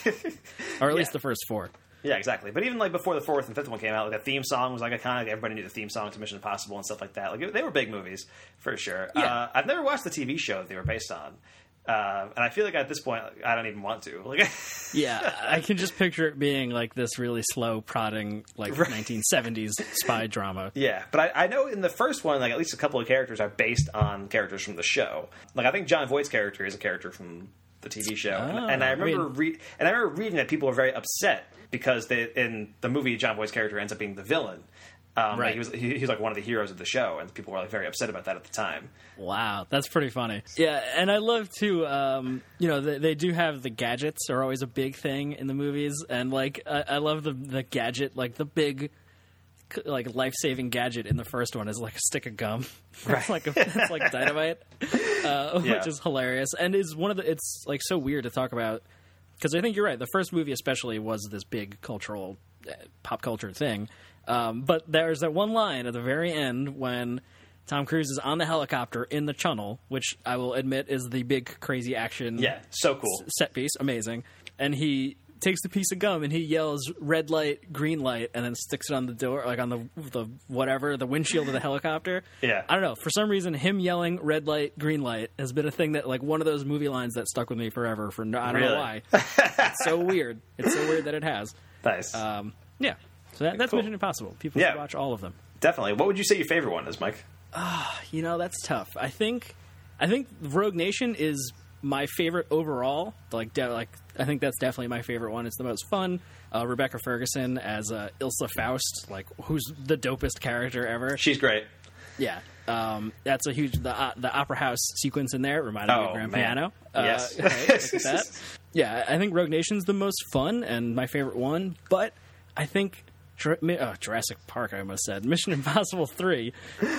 or at least the first four. Yeah, exactly. But even like before the fourth and fifth one came out, like the theme song was like iconic. Everybody knew the theme song to Mission Impossible and stuff like that. Like they were big movies for sure. Yeah. I've never watched the TV show that they were based on. And I feel like at this point, I don't even want to. Like, yeah, I can just picture it being like this really slow, prodding, like 1970s spy drama. Yeah, but I know in the first one, like at least a couple of characters are based on characters from the show. Like I think John Voight's character is a character from the TV show, and I remember reading that people were very upset because in the movie John Voight's character ends up being the villain. Right. Like he's like one of the heroes of the show, and people were like very upset about that at the time. Wow, that's pretty funny. Yeah, and I love to, they do have the gadgets are always a big thing in the movies, and like I love the gadget, like the big, like life-saving gadget in the first one is like a stick of gum. It's like it's like dynamite, which is hilarious, and is one of the. It's like so weird to talk about because I think you're right. The first movie especially was this big cultural, pop culture thing. But there's that one line at the very end when Tom Cruise is on the helicopter in the tunnel, which I will admit is the big crazy action. Yeah, so cool. Set piece, amazing. And he takes the piece of gum and he yells red light, green light, and then sticks it on the door, like on the windshield of the helicopter. Yeah. I don't know. For some reason, him yelling red light, green light has been a thing that, like, one of those movie lines that stuck with me forever. I don't know why. It's so weird. It's so weird that it has. Nice. Yeah. So that's cool. Mission Impossible. People should watch all of them. Definitely. What would you say your favorite one is, Mike? That's tough. I think Rogue Nation is my favorite overall. I think that's definitely my favorite one. It's the most fun. Rebecca Ferguson as Ilsa Faust, like who's the dopest character ever. She's great. Yeah. That's a huge the opera house sequence in there reminded me of Grand Piano. Yes. Look at that. Yeah, I think Rogue Nation's the most fun and my favorite one, but I think Jurassic Park, I almost said. Mission Impossible 3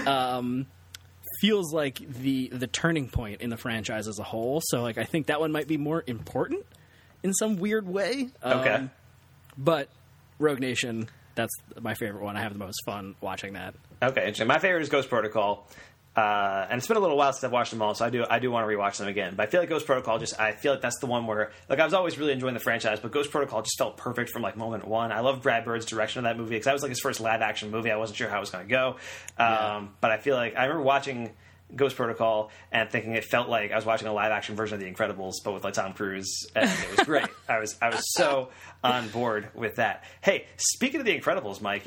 feels like the turning point in the franchise as a whole. So, like, I think that one might be more important in some weird way. Okay. But Rogue Nation, that's my favorite one. I have the most fun watching that. Okay, interesting. My favorite is Ghost Protocol. And it's been a little while since I've watched them all, so I do want to rewatch them again. But I feel like Ghost Protocol I feel like that's the one where, like, I was always really enjoying the franchise, but Ghost Protocol just felt perfect from, like, moment one. I love Brad Bird's direction of that movie, because that was, like, his first live-action movie. I wasn't sure how it was going to go. But I feel like I remember watching Ghost Protocol and thinking it felt like I was watching a live-action version of The Incredibles, but with, like, Tom Cruise, and it was great. I was so on board with that. Hey, speaking of The Incredibles, Mike,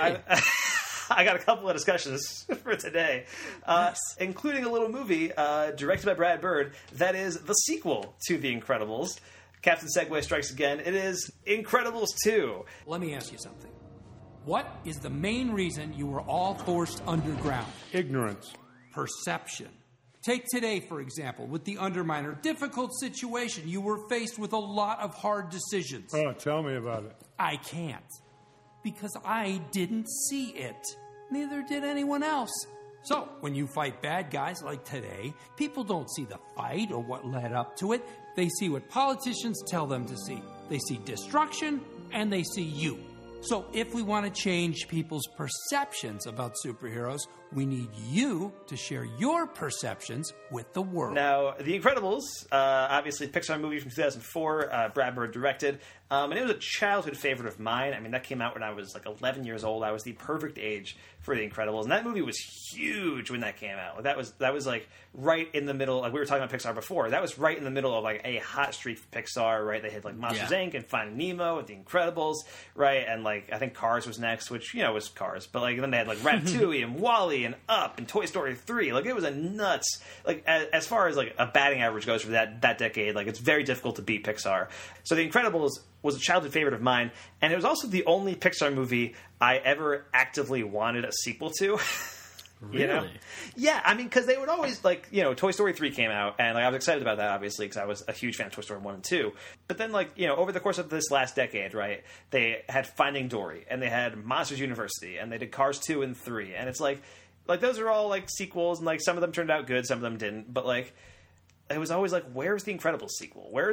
I got a couple of discussions for today, including a little movie directed by Brad Bird that is the sequel to The Incredibles. Captain Segway strikes again. It is Incredibles 2. Let me ask you something. What is the main reason you were all forced underground? Ignorance. Perception. Take today, for example, with the Underminer. Difficult situation. You were faced with a lot of hard decisions. Oh, tell me about it. I can't. Because I didn't see it. Neither did anyone else. So, when you fight bad guys like today, people don't see the fight or what led up to it. They see what politicians tell them to see. They see destruction, and they see you. So, if we want to change people's perceptions about superheroes, we need you to share your perceptions with the world. Now, The Incredibles, obviously Pixar movie from 2004, Brad Bird directed, and it was a childhood favorite of mine. I mean, that came out when I was like 11 years old. I was the perfect age for The Incredibles, and that movie was huge when that came out. That was like right in the middle. Like we were talking about Pixar before. That was right in the middle of like a hot streak for Pixar. Right, they had like Monsters Inc. and Finding Nemo and The Incredibles. Right, and like I think Cars was next, which was Cars. But like then they had like Ratatouille and WALL-E and Up and Toy Story 3. Like it was a nuts. Like as far as like a batting average goes for that decade, like it's very difficult to beat Pixar. So The Incredibles was a childhood favorite of mine, and it was also the only Pixar movie I ever actively wanted a sequel to. Really? You know? Yeah, I mean, because they would always, like, you know, Toy Story 3 came out, and like I was excited about that, obviously, because I was a huge fan of Toy Story 1 and 2. But then, like, you know, over the course of this last decade, right, they had Finding Dory, and they had Monsters University, and they did Cars 2 and 3, and it's like those are all, like, sequels, and, like, some of them turned out good, some of them didn't, but, like, it was always like, where's the Incredibles sequel? Where is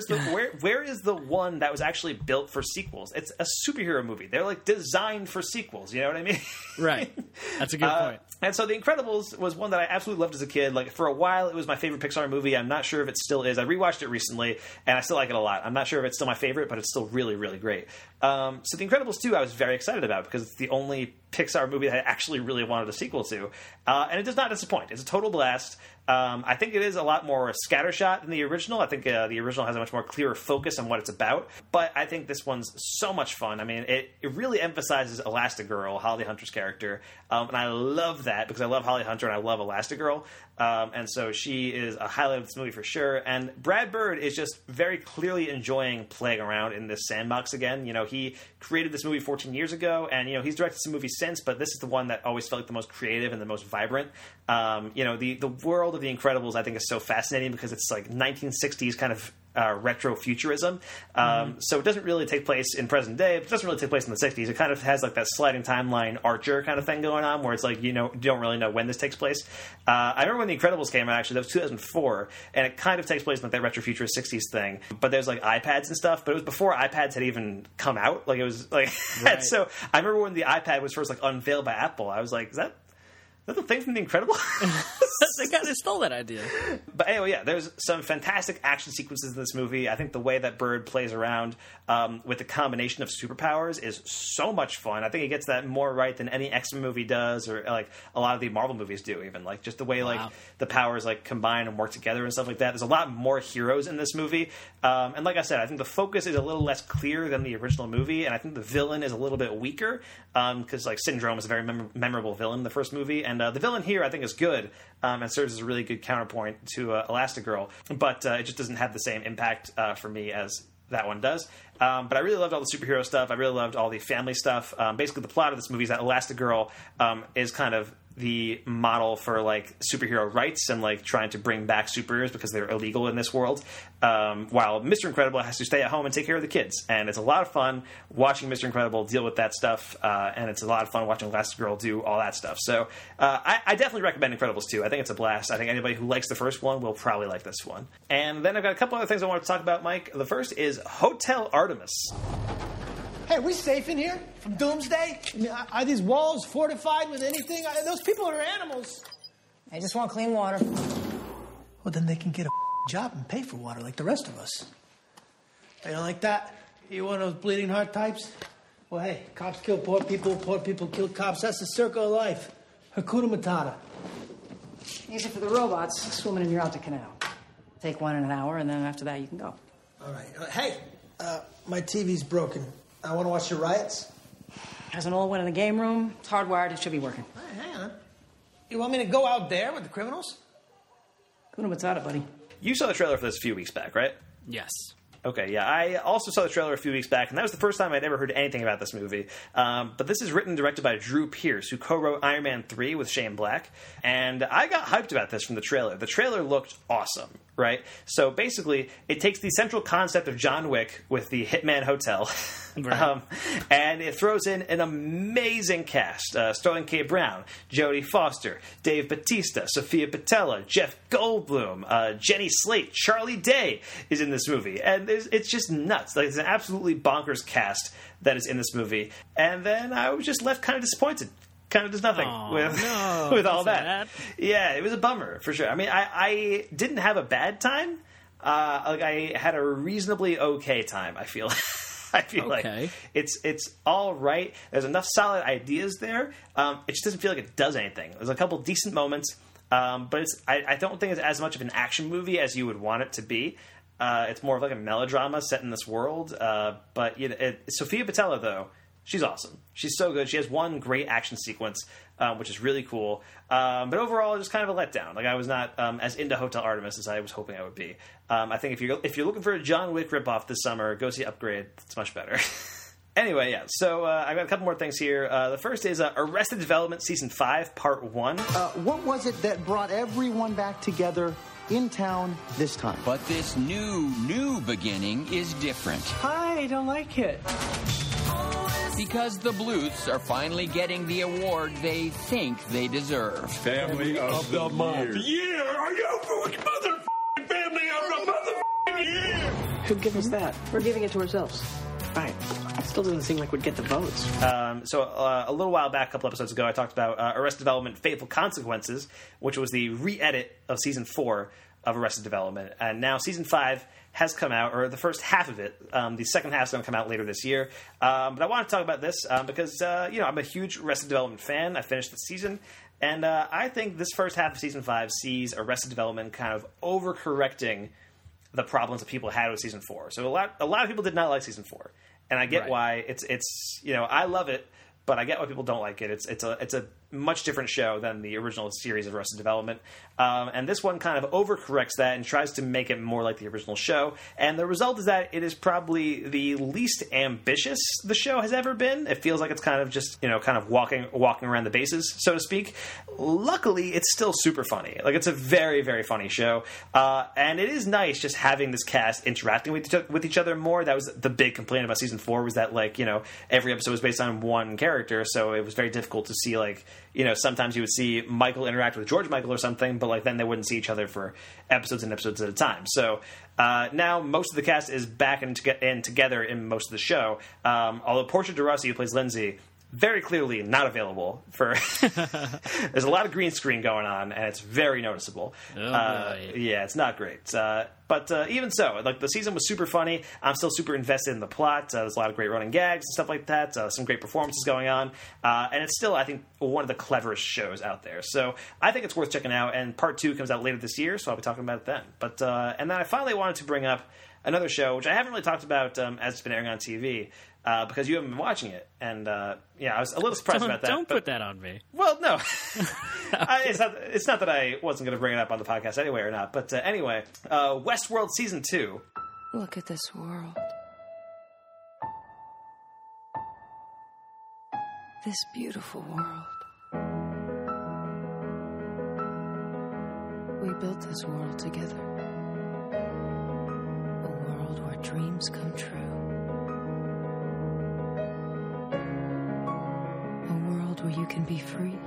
the one that was actually built for sequels? It's a superhero movie. They're like designed for sequels. You know what I mean? Right. That's a good point. And so The Incredibles was one that I absolutely loved as a kid. Like, for a while, it was my favorite Pixar movie. I'm not sure if it still is. I rewatched it recently, and I still like it a lot. I'm not sure if it's still my favorite, but it's still really, really great. So The Incredibles 2 I was very excited about because it's the only Pixar movie that I actually really wanted a sequel to. And it does not disappoint. It's a total blast. I think it is a lot more scattershot than the original. I think the original has a much more clearer focus on what it's about. But I think this one's so much fun. I mean, it really emphasizes Elastigirl, Holly Hunter's character. And I love that because I love Holly Hunter and I love Elastigirl. And so she is a highlight of this movie for sure. And Brad Bird is just very clearly enjoying playing around in this sandbox again. You know, he created this movie 14 years ago, and, you know, he's directed some movies since, but this is the one that always felt like the most creative and the most vibrant. You know, the world of The Incredibles, I think, is so fascinating because it's like 1960s kind of retro futurism. So it doesn't really take place in present day. It doesn't really take place in the 60s. It kind of has like that sliding timeline Archer kind of thing going on where it's like, you know, you don't really know when this takes place. I remember when The Incredibles came out, actually, that was 2004, and it kind of takes place in like that retrofuturist 60s thing. But there's like iPads and stuff, but it was before iPads had even come out. Like, it was like, right. So I remember when the iPad was first like unveiled by Apple, I was like, is that the thing from The Incredibles? They stole that idea. But anyway, yeah, there's some fantastic action sequences in this movie. I think the way that Bird plays around with the combination of superpowers is so much fun. I think he gets that more right than any X-Men movie does, or like a lot of the Marvel movies do, even. Like, just the way like the powers like combine and work together and stuff like that. There's a lot more heroes in this movie. And like I said, I think the focus is a little less clear than the original movie, and I think the villain is a little bit weaker because like Syndrome is a very memorable villain in the first movie, and the villain here I think is good and serves as a really good counterpoint to Elastigirl, but it just doesn't have the same impact for me as that one does. But I really loved all the superhero stuff. I really loved all the family stuff. Basically, the plot of this movie is that Elastigirl is kind of the model for like superhero rights and like trying to bring back superheroes because they're illegal in this world, while Mr. Incredible has to stay at home and take care of the kids. And it's a lot of fun watching Mr. Incredible deal with that stuff, and it's a lot of fun watching Elastigirl do all that stuff. So I definitely recommend Incredibles 2. I think it's a blast. I think anybody who likes the first one will probably like this one. And then I've got a couple other things I want to talk about, Mike. The first is Hotel Artemis. Hey, are we safe in here from doomsday? I mean, are these walls fortified with anything? Those people are animals. They just want clean water. Well, then they can get a job and pay for water like the rest of us. You don't like that? You one of those bleeding heart types? Well, hey, cops kill poor people kill cops. That's the circle of life. Hakuna Matata. Easy for the robots, swimming in your out the canal. Take one in an hour, and then after that you can go. All right. Hey, my TV's broken. I want to watch the riots. Has an old one in the game room. It's hardwired. It should be working. Hey, hang on. You want me to go out there with the criminals? Hakuna Matata, buddy. You saw the trailer for this a few weeks back, right? Yes. Okay, yeah. I also saw the trailer a few weeks back, and that was the first time I'd ever heard anything about this movie. But this is written and directed by Drew Pearce, who co-wrote Iron Man 3 with Shane Black. And I got hyped about this from the trailer. The trailer looked awesome, right? So basically, it takes the central concept of John Wick with the Hitman Hotel, right. And it throws in an amazing cast. Sterling K. Brown, Jodie Foster, Dave Bautista, Sophia Boutella, Jeff Goldblum, Jenny Slate, Charlie Day is in this movie. And it's just nuts. Like, it's an absolutely bonkers cast that is in this movie. And then I was just left kind of disappointed. Kind of does nothing with all that. Yeah, it was a bummer for sure. I mean, I didn't have a bad time. Like, I had a reasonably okay time. I feel. I feel like it's all right. There's enough solid ideas there. It just doesn't feel like it does anything. There's a couple decent moments, but I don't think it's as much of an action movie as you would want it to be. It's more of like a melodrama set in this world. But you know, Sophia Boutella, though, she's awesome. She's so good. She has one great action sequence, which is really cool. But overall, just kind of a letdown. Like, I was not as into Hotel Artemis as I was hoping I would be. I think if you're looking for a John Wick ripoff this summer, go see Upgrade. It's much better. Anyway, yeah. So I got a couple more things here. The first is Arrested Development Season 5, Part 1. What was it that brought everyone back together in town this time? But this new beginning is different. I don't like it. Because the Bluths are finally getting the award they think they deserve. Family of the Month. Yeah, are you motherfucking family of the motherfucking year? Who'd give us that? We're giving it to ourselves. Right. Still doesn't seem like we'd get the votes. So a little while back, a couple episodes ago, I talked about Arrested Development Fateful Consequences, which was the re-edit of Season 4 of Arrested Development. And now Season 5 has come out, or the first half of it. The second half is going to come out later this year. But I want to talk about this because, I'm a huge Arrested Development fan. I finished the season. And I think this first half of Season 5 sees Arrested Development kind of overcorrecting the problems that people had with Season 4. So a lot of people did not like Season 4. And I get why it's I love it, but I get why people don't like it. It's a much different show than the original series of Arrested Development. And this one kind of overcorrects that and tries to make it more like the original show. And the result is that it is probably the least ambitious the show has ever been. It feels like it's kind of just, kind of walking around the bases, so to speak. Luckily, it's still super funny. Like, it's a very, very funny show. And it is nice just having this cast interacting with each other more. That was the big complaint about Season 4, was that, every episode was based on one character, so it was very difficult to see, sometimes you would see Michael interact with George Michael or something, but then they wouldn't see each other for episodes and episodes at a time. So now most of the cast is back and together in most of the show. Although Portia de Rossi, who plays Lindsay, very clearly not available for. There's a lot of green screen going on, and it's very noticeable. Yeah, it's not great. But even so, the season was super funny. I'm still super invested in the plot. There's a lot of great running gags and stuff like that. Some great performances going on. And it's still, I think, one of the cleverest shows out there. So I think it's worth checking out. And Part 2 comes out later this year, so I'll be talking about it then. But and then I finally wanted to bring up another show, which I haven't really talked about as it's been airing on TV. Because you haven't been watching it. And, I was a little surprised about that. Don't put that on me. Well, no. It's not that I wasn't going to bring it up on the podcast anyway or not. But anyway, Westworld Season 2. Look at this world. This beautiful world. We built this world together. A world where dreams come true. Where you can be free.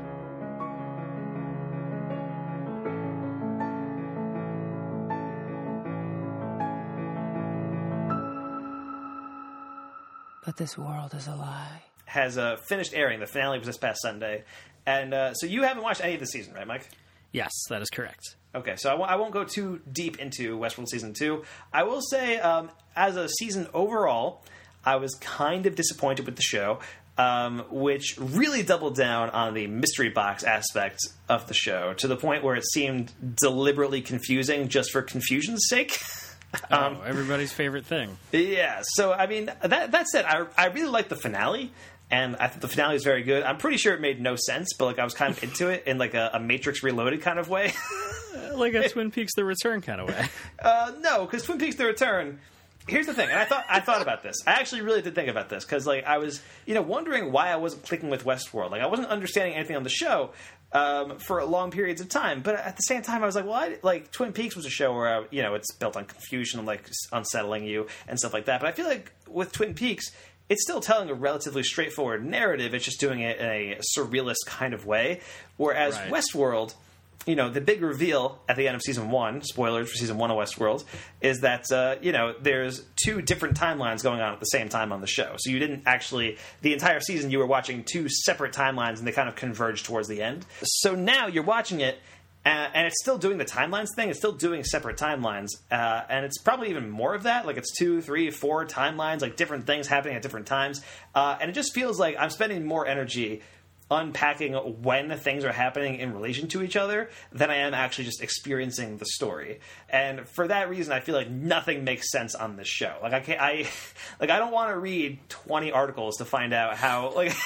But this world is a lie. Has finished airing. The finale was this past Sunday. And so you haven't watched any of the season, right, Mike? Yes, that is correct. Okay, so I won't go too deep into Westworld Season 2. I will say, as a season overall, I was kind of disappointed with the show. Which really doubled down on the mystery box aspect of the show, to the point where it seemed deliberately confusing just for confusion's sake. Everybody's favorite thing. Yeah, so, I mean, that said, I really liked the finale, and I think the finale was very good. I'm pretty sure it made no sense, but, I was kind of into it in, a Matrix Reloaded kind of way. Like a Twin Peaks The Return kind of way. No, because Twin Peaks The Return... Here's the thing, and I thought about this. I actually really did think about this, because, I was, wondering why I wasn't clicking with Westworld. I wasn't understanding anything on the show for long periods of time, but at the same time, I was like, Twin Peaks was a show where, it's built on confusion and, unsettling you and stuff like that. But I feel like with Twin Peaks, it's still telling a relatively straightforward narrative. It's just doing it in a surrealist kind of way, whereas Westworld... the big reveal at the end of Season 1, spoilers for Season 1 of Westworld, is that, there's two different timelines going on at the same time on the show. So you didn't actually, the entire season you were watching two separate timelines and they kind of converged towards the end. So now you're watching it, and it's still doing the timelines thing. It's still doing separate timelines. And it's probably even more of that. It's 2, 3, 4 timelines, different things happening at different times. And it just feels like I'm spending more energy unpacking when things are happening in relation to each other than I am actually just experiencing the story. And for that reason, I feel like nothing makes sense on this show. I don't want to read 20 articles to find out how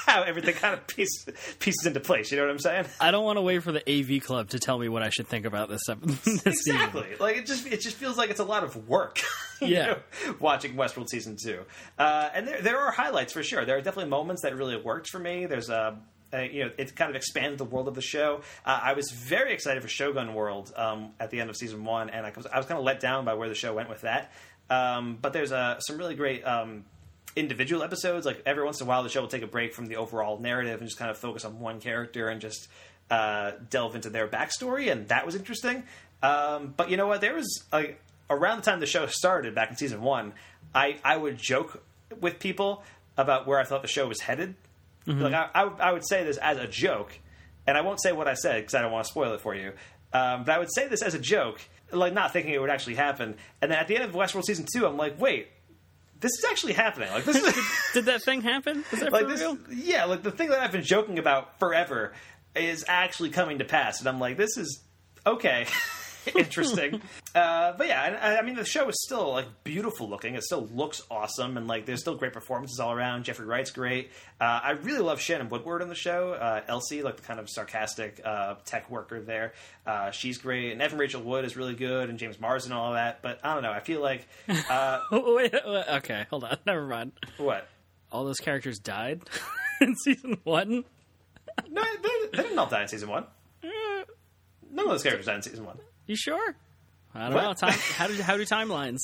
how everything kind of pieces into place. You know what I'm saying? I don't want to wait for the AV Club to tell me what I should think about this exactly. season. Like it just feels like it's a lot of work. Yeah, watching Westworld season 2, and there are highlights for sure. There are definitely moments that really worked for me. There's it kind of expanded the world of the show. I was very excited for Shogun World at the end of season 1, and I was kind of let down by where the show went with that. But there's some really great individual episodes. Like every once in a while, the show will take a break from the overall narrative and just kind of focus on one character and just delve into their backstory, and that was interesting. But you know what? There was around the time the show started back in season 1, I would joke with people about where I thought the show was headed. Mm-hmm. Like I would say this as a joke, and I won't say what I said because I don't want to spoil it for you. But I would say this as a joke, like not thinking it would actually happen. And then at the end of Westworld season 2, I'm like, wait, this is actually happening. Like this is did that thing happen? Is that like for real? Yeah, like the thing that I've been joking about forever is actually coming to pass, and I'm like, this is okay. Interesting. But yeah, I mean, the show is still like beautiful looking. It still looks awesome, and like there's still great performances all around. Jeffrey Wright's great. I really love Shannon Woodward on the show. Elsie, like the kind of sarcastic tech worker there. She's great, and Evan Rachel Wood is really good, and James Marsden and all that. But I don't know. I feel like wait, okay, hold on. Never mind. What? All those characters died in season 1? No, they didn't all die in season 1. None of those characters died in season 1. You sure? I don't know. How do timelines?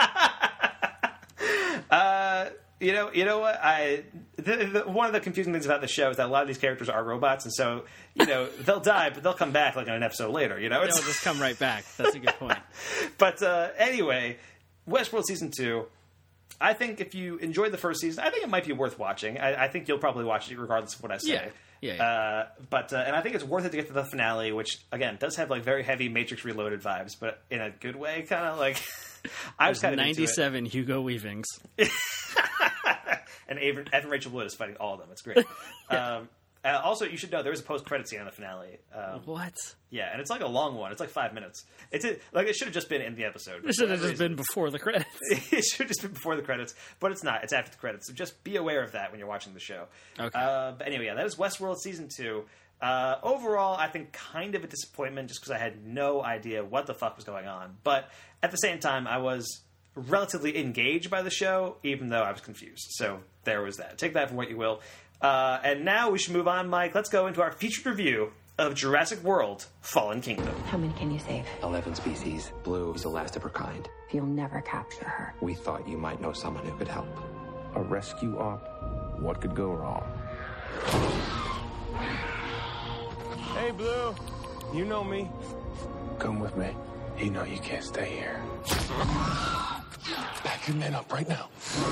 You know what? One of the confusing things about the show is that a lot of these characters are robots, and so they'll die, but they'll come back like in an episode later. They'll just come right back. That's a good point. But anyway, Westworld season 2. I think if you enjoyed the first season, I think it might be worth watching. I think you'll probably watch it regardless of what I say. Yeah. But I think it's worth it to get to the finale, which again does have like very heavy Matrix Reloaded vibes, but in a good way, kind of like I was kind of 97 Hugo Weavings, and Evan Rachel Wood is fighting all of them. It's great. Also, you should know there is a post-credit scene in the finale. What? Yeah, and it's like a long one. It's like 5 minutes. It should have just been in the episode. It should have just been before the credits. It should have just been before the credits, but it's not. It's after the credits. So just be aware of that when you're watching the show. Okay. But anyway, yeah, that is Westworld season 2. Overall, I think kind of a disappointment just because I had no idea what the fuck was going on. But at the same time, I was relatively engaged by the show, even though I was confused. So there was that. Take that for what you will. And now we should move on, Mike. Let's go into our featured review of Jurassic World: Fallen Kingdom. How many can you save? 11 species. Blue is the last of her kind. You'll never capture her. We thought you might know someone who could help. A rescue op? What could go wrong? Hey, Blue. You know me. Come with me. You know you can't stay here. Pack your men up right now.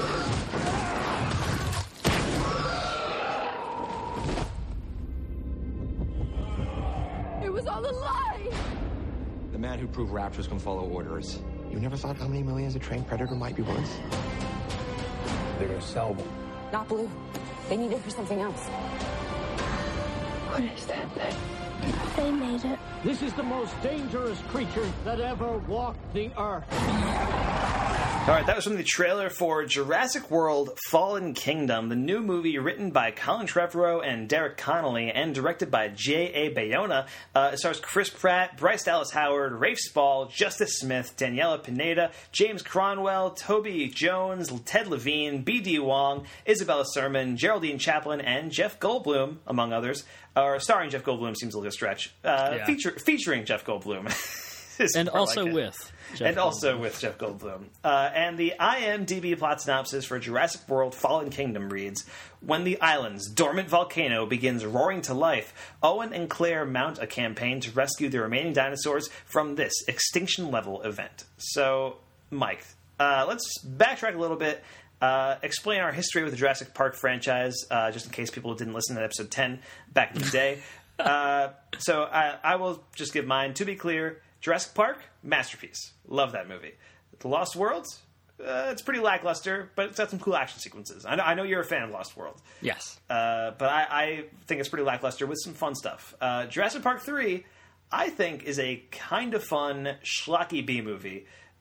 It was all a lie! The man who proved raptors can follow orders. You never thought how many millions a trained predator might be worth? They're gonna sell them. Not Blue. They need it for something else. What is that thing? They made it. This is the most dangerous creature that ever walked the earth. All right, that was from the trailer for Jurassic World: Fallen Kingdom, the new movie written by Colin Trevorrow and Derek Connolly and directed by J.A. Bayona. It stars Chris Pratt, Bryce Dallas Howard, Rafe Spall, Justice Smith, Daniela Pineda, James Cronwell, Toby Jones, Ted Levine, B.D. Wong, Isabella Sermon, Geraldine Chaplin, and Jeff Goldblum, among others. Or starring Jeff Goldblum seems a little stretch. Featuring Jeff Goldblum. And also with Jeff Goldblum. And the IMDb plot synopsis for Jurassic World: Fallen Kingdom reads, when the island's dormant volcano begins roaring to life, Owen and Claire mount a campaign to rescue the remaining dinosaurs from this extinction-level event. So, Mike, let's backtrack a little bit, explain our history with the Jurassic Park franchise, just in case people didn't listen to episode 10 back in the day. So I will just give mine. To be clear, Jurassic Park, masterpiece. Love that movie. The Lost World, it's pretty lackluster, but it's got some cool action sequences. I know you're a fan of Lost World. Yes. But I think it's pretty lackluster with some fun stuff. Jurassic Park 3, I think, is a kind of fun, schlocky B-movie.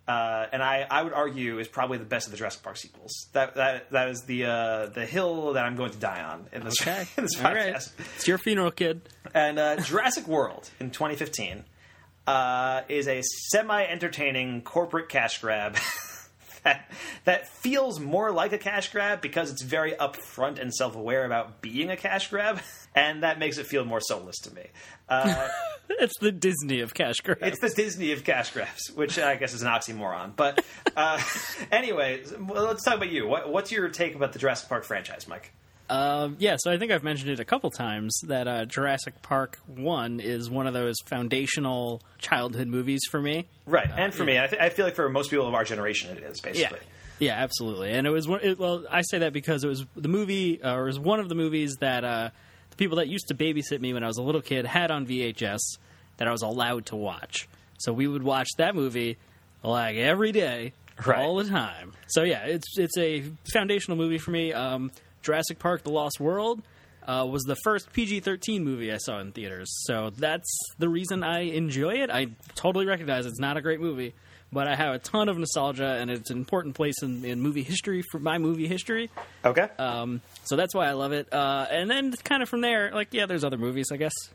and I would argue is probably the best of the Jurassic Park sequels. That is the hill that I'm going to die on in this, in this podcast. All right. It's your funeral, kid. And Jurassic World in 2015 is a semi-entertaining corporate cash grab that feels more like a cash grab because it's very upfront and self-aware about being a cash grab, and that makes it feel more soulless to me. It's the Disney of cash grabs. It's the Disney of cash grabs, which I guess is an oxymoron. But anyway, let's talk about you. What's your take about the Jurassic Park franchise, Mike? Yeah, so I think I've mentioned it a couple times that Jurassic Park 1 is one of those foundational childhood movies for me. Right, and for me. I feel like for most people of our generation it is, basically. Yeah, absolutely. And it was, well, I say that because it was the movie, or it was one of the movies that the people that used to babysit me when I was a little kid had on VHS that I was allowed to watch. So we would watch that movie like every day, all the time. So yeah, it's a foundational movie for me. Jurassic Park: The Lost World was the first PG-13 movie I saw in theaters, so that's the reason I enjoy it. I totally recognize it's not a great movie, but I have a ton of nostalgia, and it's an important place in movie history, for my movie history. Okay. So that's why I love it. And then kind of from there, like, yeah, there's other movies, I guess.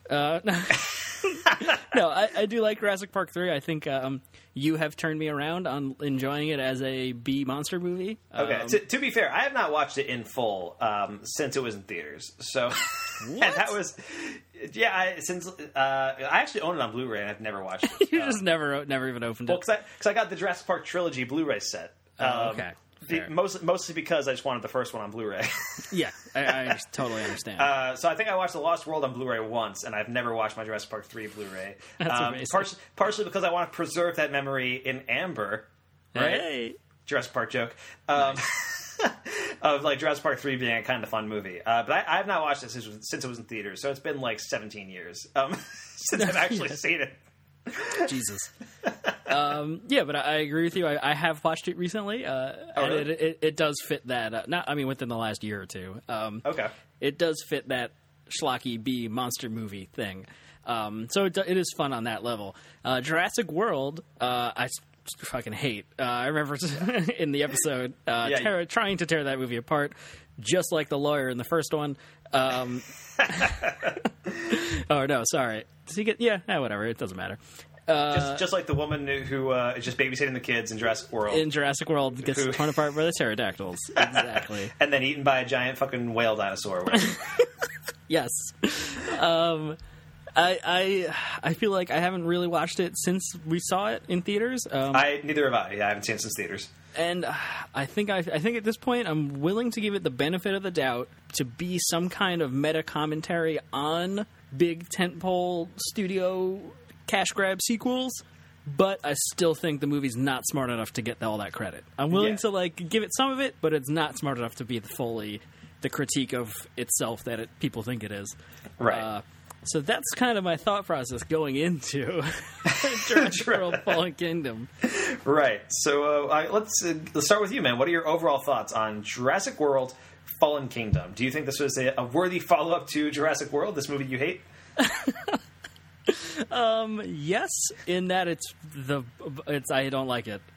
No, I do like Jurassic Park 3. I think you have turned me around on enjoying it as a B monster movie. Okay, to be fair, I have not watched it in full since it was in theaters. So and that was, I actually own it on Blu-ray and I've never watched it. You just never even opened it. Because I got the Jurassic Park trilogy Blu-ray set. Okay. Mostly because I just wanted the first one on Blu-ray. Yeah, I totally understand. So I think I watched The Lost World on Blu-ray once, and I've never watched my Jurassic Park 3 Blu-ray. That's amazing. Partially because I want to preserve that memory in amber. Right? Hey. Jurassic Park joke. Nice. Of like Jurassic Park 3 being a kind of fun movie. But I have not watched it since it was in theaters, so it's been like 17 years since I've actually seen it. Jesus. Yeah, but I agree with you. I have watched it recently, and really? it does fit that. Within the last year or two. Okay. It does fit that schlocky B monster movie thing. So it is fun on that level. Jurassic World, I fucking hate. I remember in the episode trying to tear that movie apart, just like the lawyer in the first one. Oh no, sorry. Does he get? Yeah, whatever. It doesn't matter. Just like the woman who is just babysitting the kids in Jurassic World. In Jurassic World, gets torn apart by the pterodactyls. Exactly. And then eaten by a giant fucking whale dinosaur. Yes. I feel like I haven't really watched it since we saw it in theaters. Neither have I. I haven't seen it since theaters. And I think at this point I'm willing to give it the benefit of the doubt to be some kind of meta commentary on big tentpole studio cash grab sequels, but I still think the movie's not smart enough to get all that credit. I'm willing to give it some of it, but it's not smart enough to be fully the critique of itself that people think it is. Right. So that's kind of my thought process going into Jurassic World: Fallen Kingdom. Right. So let's start with you, man. What are your overall thoughts on Jurassic World: Fallen Kingdom? Do you think this was a worthy follow-up to Jurassic World, this movie you hate? Yes, in that I don't like it.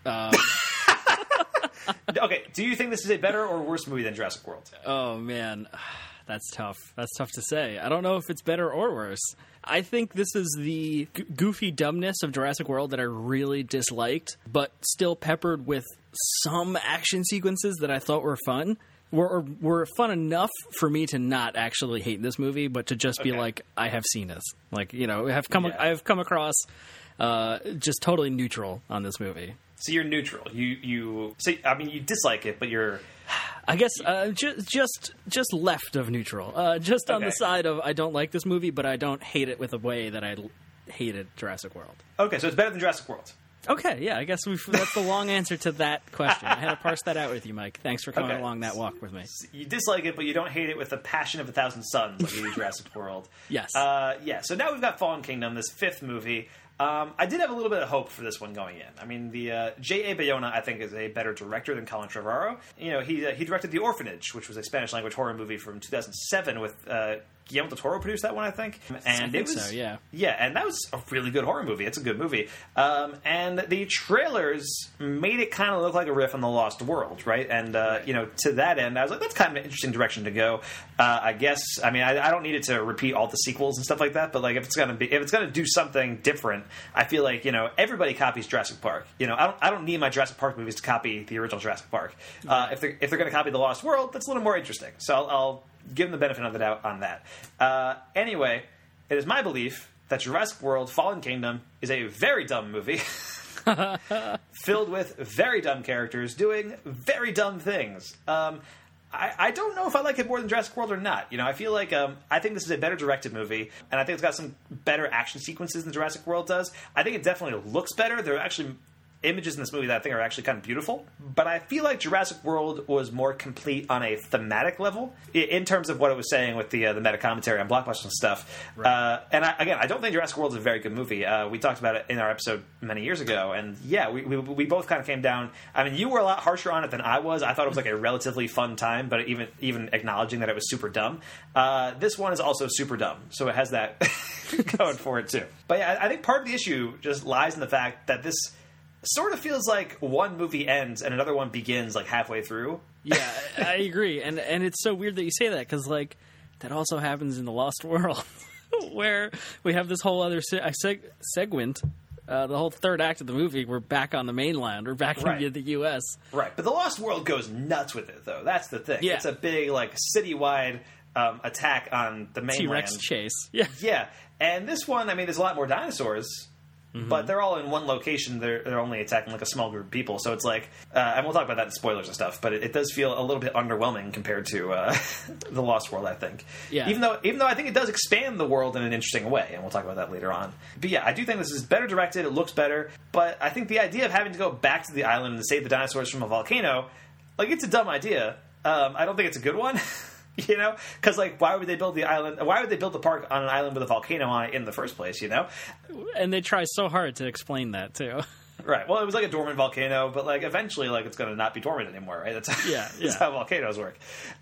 Okay, do you think this is a better or worse movie than Jurassic World? Oh, man. That's tough. That's tough to say. I don't know if it's better or worse. I think this is the goofy dumbness of Jurassic World that I really disliked, but still peppered with some action sequences that I thought were fun. Were fun enough for me to not actually hate this movie, but to just be like, I have seen this. Like, I have come across just totally neutral on this movie. So you're neutral. You dislike it, but you're... I guess just left of neutral. Just on the side of I don't like this movie, but I don't hate it with a way that I hated Jurassic World. Okay, so it's better than Jurassic World. Okay, yeah, I guess that's the long answer to that question. I had to parse that out with you, Mike. Thanks for coming along that walk with me. You dislike it, but you don't hate it with the passion of 1,000 suns like you do Jurassic World. Yes. So now we've got Fallen Kingdom, this fifth movie. I did have a little bit of hope for this one going in. I mean, the J.A. Bayona, I think, is a better director than Colin Trevorrow. He directed The Orphanage, which was a Spanish-language horror movie from 2007 with Guillermo del Toro produced that one, I think. And it was, so, yeah. Yeah, and that was a really good horror movie. It's a good movie. And the trailers made it kind of look like a riff on The Lost World, right? And, to that end, I was like, that's kind of an interesting direction to go. I guess, I don't need it to repeat all the sequels and stuff like that, but, like, if it's going to do something different, I feel like, everybody copies Jurassic Park. I don't need my Jurassic Park movies to copy the original Jurassic Park. If they're going to copy The Lost World, that's a little more interesting. So I'll give them the benefit of the doubt on that. Anyway, it is my belief that Jurassic World Fallen Kingdom is a very dumb movie filled with very dumb characters doing very dumb things. I don't know if I like it more than Jurassic World or not. I feel like I think this is a better directed movie, and I think it's got some better action sequences than Jurassic World does. I think it definitely looks better. There are actually images in this movie that I think are actually kind of beautiful, but I feel like Jurassic World was more complete on a thematic level in terms of what it was saying with the meta commentary on blockbuster stuff. Right. And I don't think Jurassic World is a very good movie. We talked about it in our episode many years ago, and yeah, we both kind of came down. You were a lot harsher on it than I was. I thought it was like a relatively fun time, but even acknowledging that it was super dumb. This one is also super dumb, so it has that going for it too. But yeah, I think part of the issue just lies in the fact that this sort of feels like one movie ends and another one begins like halfway through. Yeah, I agree. And it's so weird that you say that, because like that also happens in The Lost World where we have this whole other segment, the whole third act of the movie. We're back on the mainland. We're back in the U.S. Right. But The Lost World goes nuts with it, though. That's the thing. Yeah. It's a big like citywide attack on the mainland. T-Rex chase. Yeah. Yeah. And this one, there's a lot more dinosaurs. Mm-hmm. But they're all in one location. They're only attacking like a small group of people. So it's like, and we'll talk about that in spoilers and stuff. But it does feel a little bit underwhelming compared to The Lost World, I think. Yeah. Even though I think it does expand the world in an interesting way, and we'll talk about that later on. But yeah, I do think this is better directed. It looks better. But I think the idea of having to go back to the island and save the dinosaurs from a volcano, like, it's a dumb idea. I don't think it's a good one. Because why would they build the island? Why would they build the park on an island with a volcano on it in the first place? And they try so hard to explain that too. Right. Well, it was like a dormant volcano, but like eventually, like it's going to not be dormant anymore, right? That's how volcanoes work.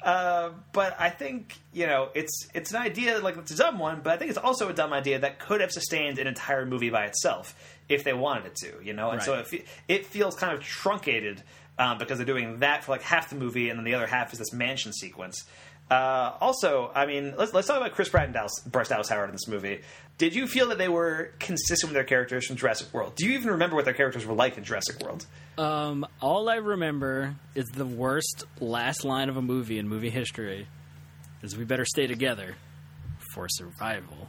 But I think it's an idea, like it's a dumb one, but I think it's also a dumb idea that could have sustained an entire movie by itself if they wanted it to. And so it feels kind of truncated because they're doing that for like half the movie, and then the other half is this mansion sequence. Also, let's talk about Chris Pratt and Bryce Dallas Howard in this movie. Did you feel that they were consistent with their characters from Jurassic World? Do you even remember what their characters were like in Jurassic World? All I remember is the worst last line of a movie in movie history is "We better stay together for survival."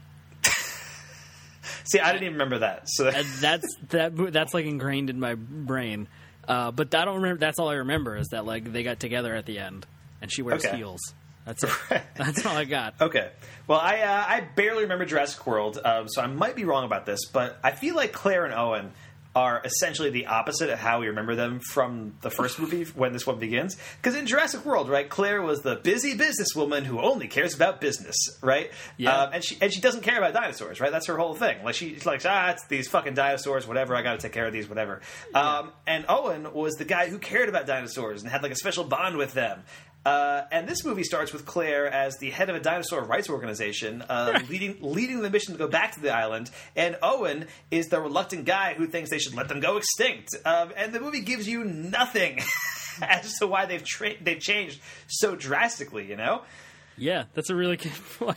See, I didn't even remember that. So that's like ingrained in my brain. But I don't remember. That's all I remember is that like they got together at the end, and she wears heels. That's it. That's all I got. Okay. Well, I barely remember Jurassic World, so I might be wrong about this, but I feel like Claire and Owen are essentially the opposite of how we remember them from the first movie when this one begins. Because in Jurassic World, right, Claire was the busy businesswoman who only cares about business, right? Yeah. And she doesn't care about dinosaurs, right? That's her whole thing. Like she's like, it's these fucking dinosaurs, whatever. I got to take care of these, whatever. Yeah. And Owen was the guy who cared about dinosaurs and had like a special bond with them. And this movie starts with Claire as the head of a dinosaur rights organization, leading the mission to go back to the island, and Owen is the reluctant guy who thinks they should let them go extinct. And the movie gives you nothing as to why they've changed so drastically, Yeah, that's a really good point.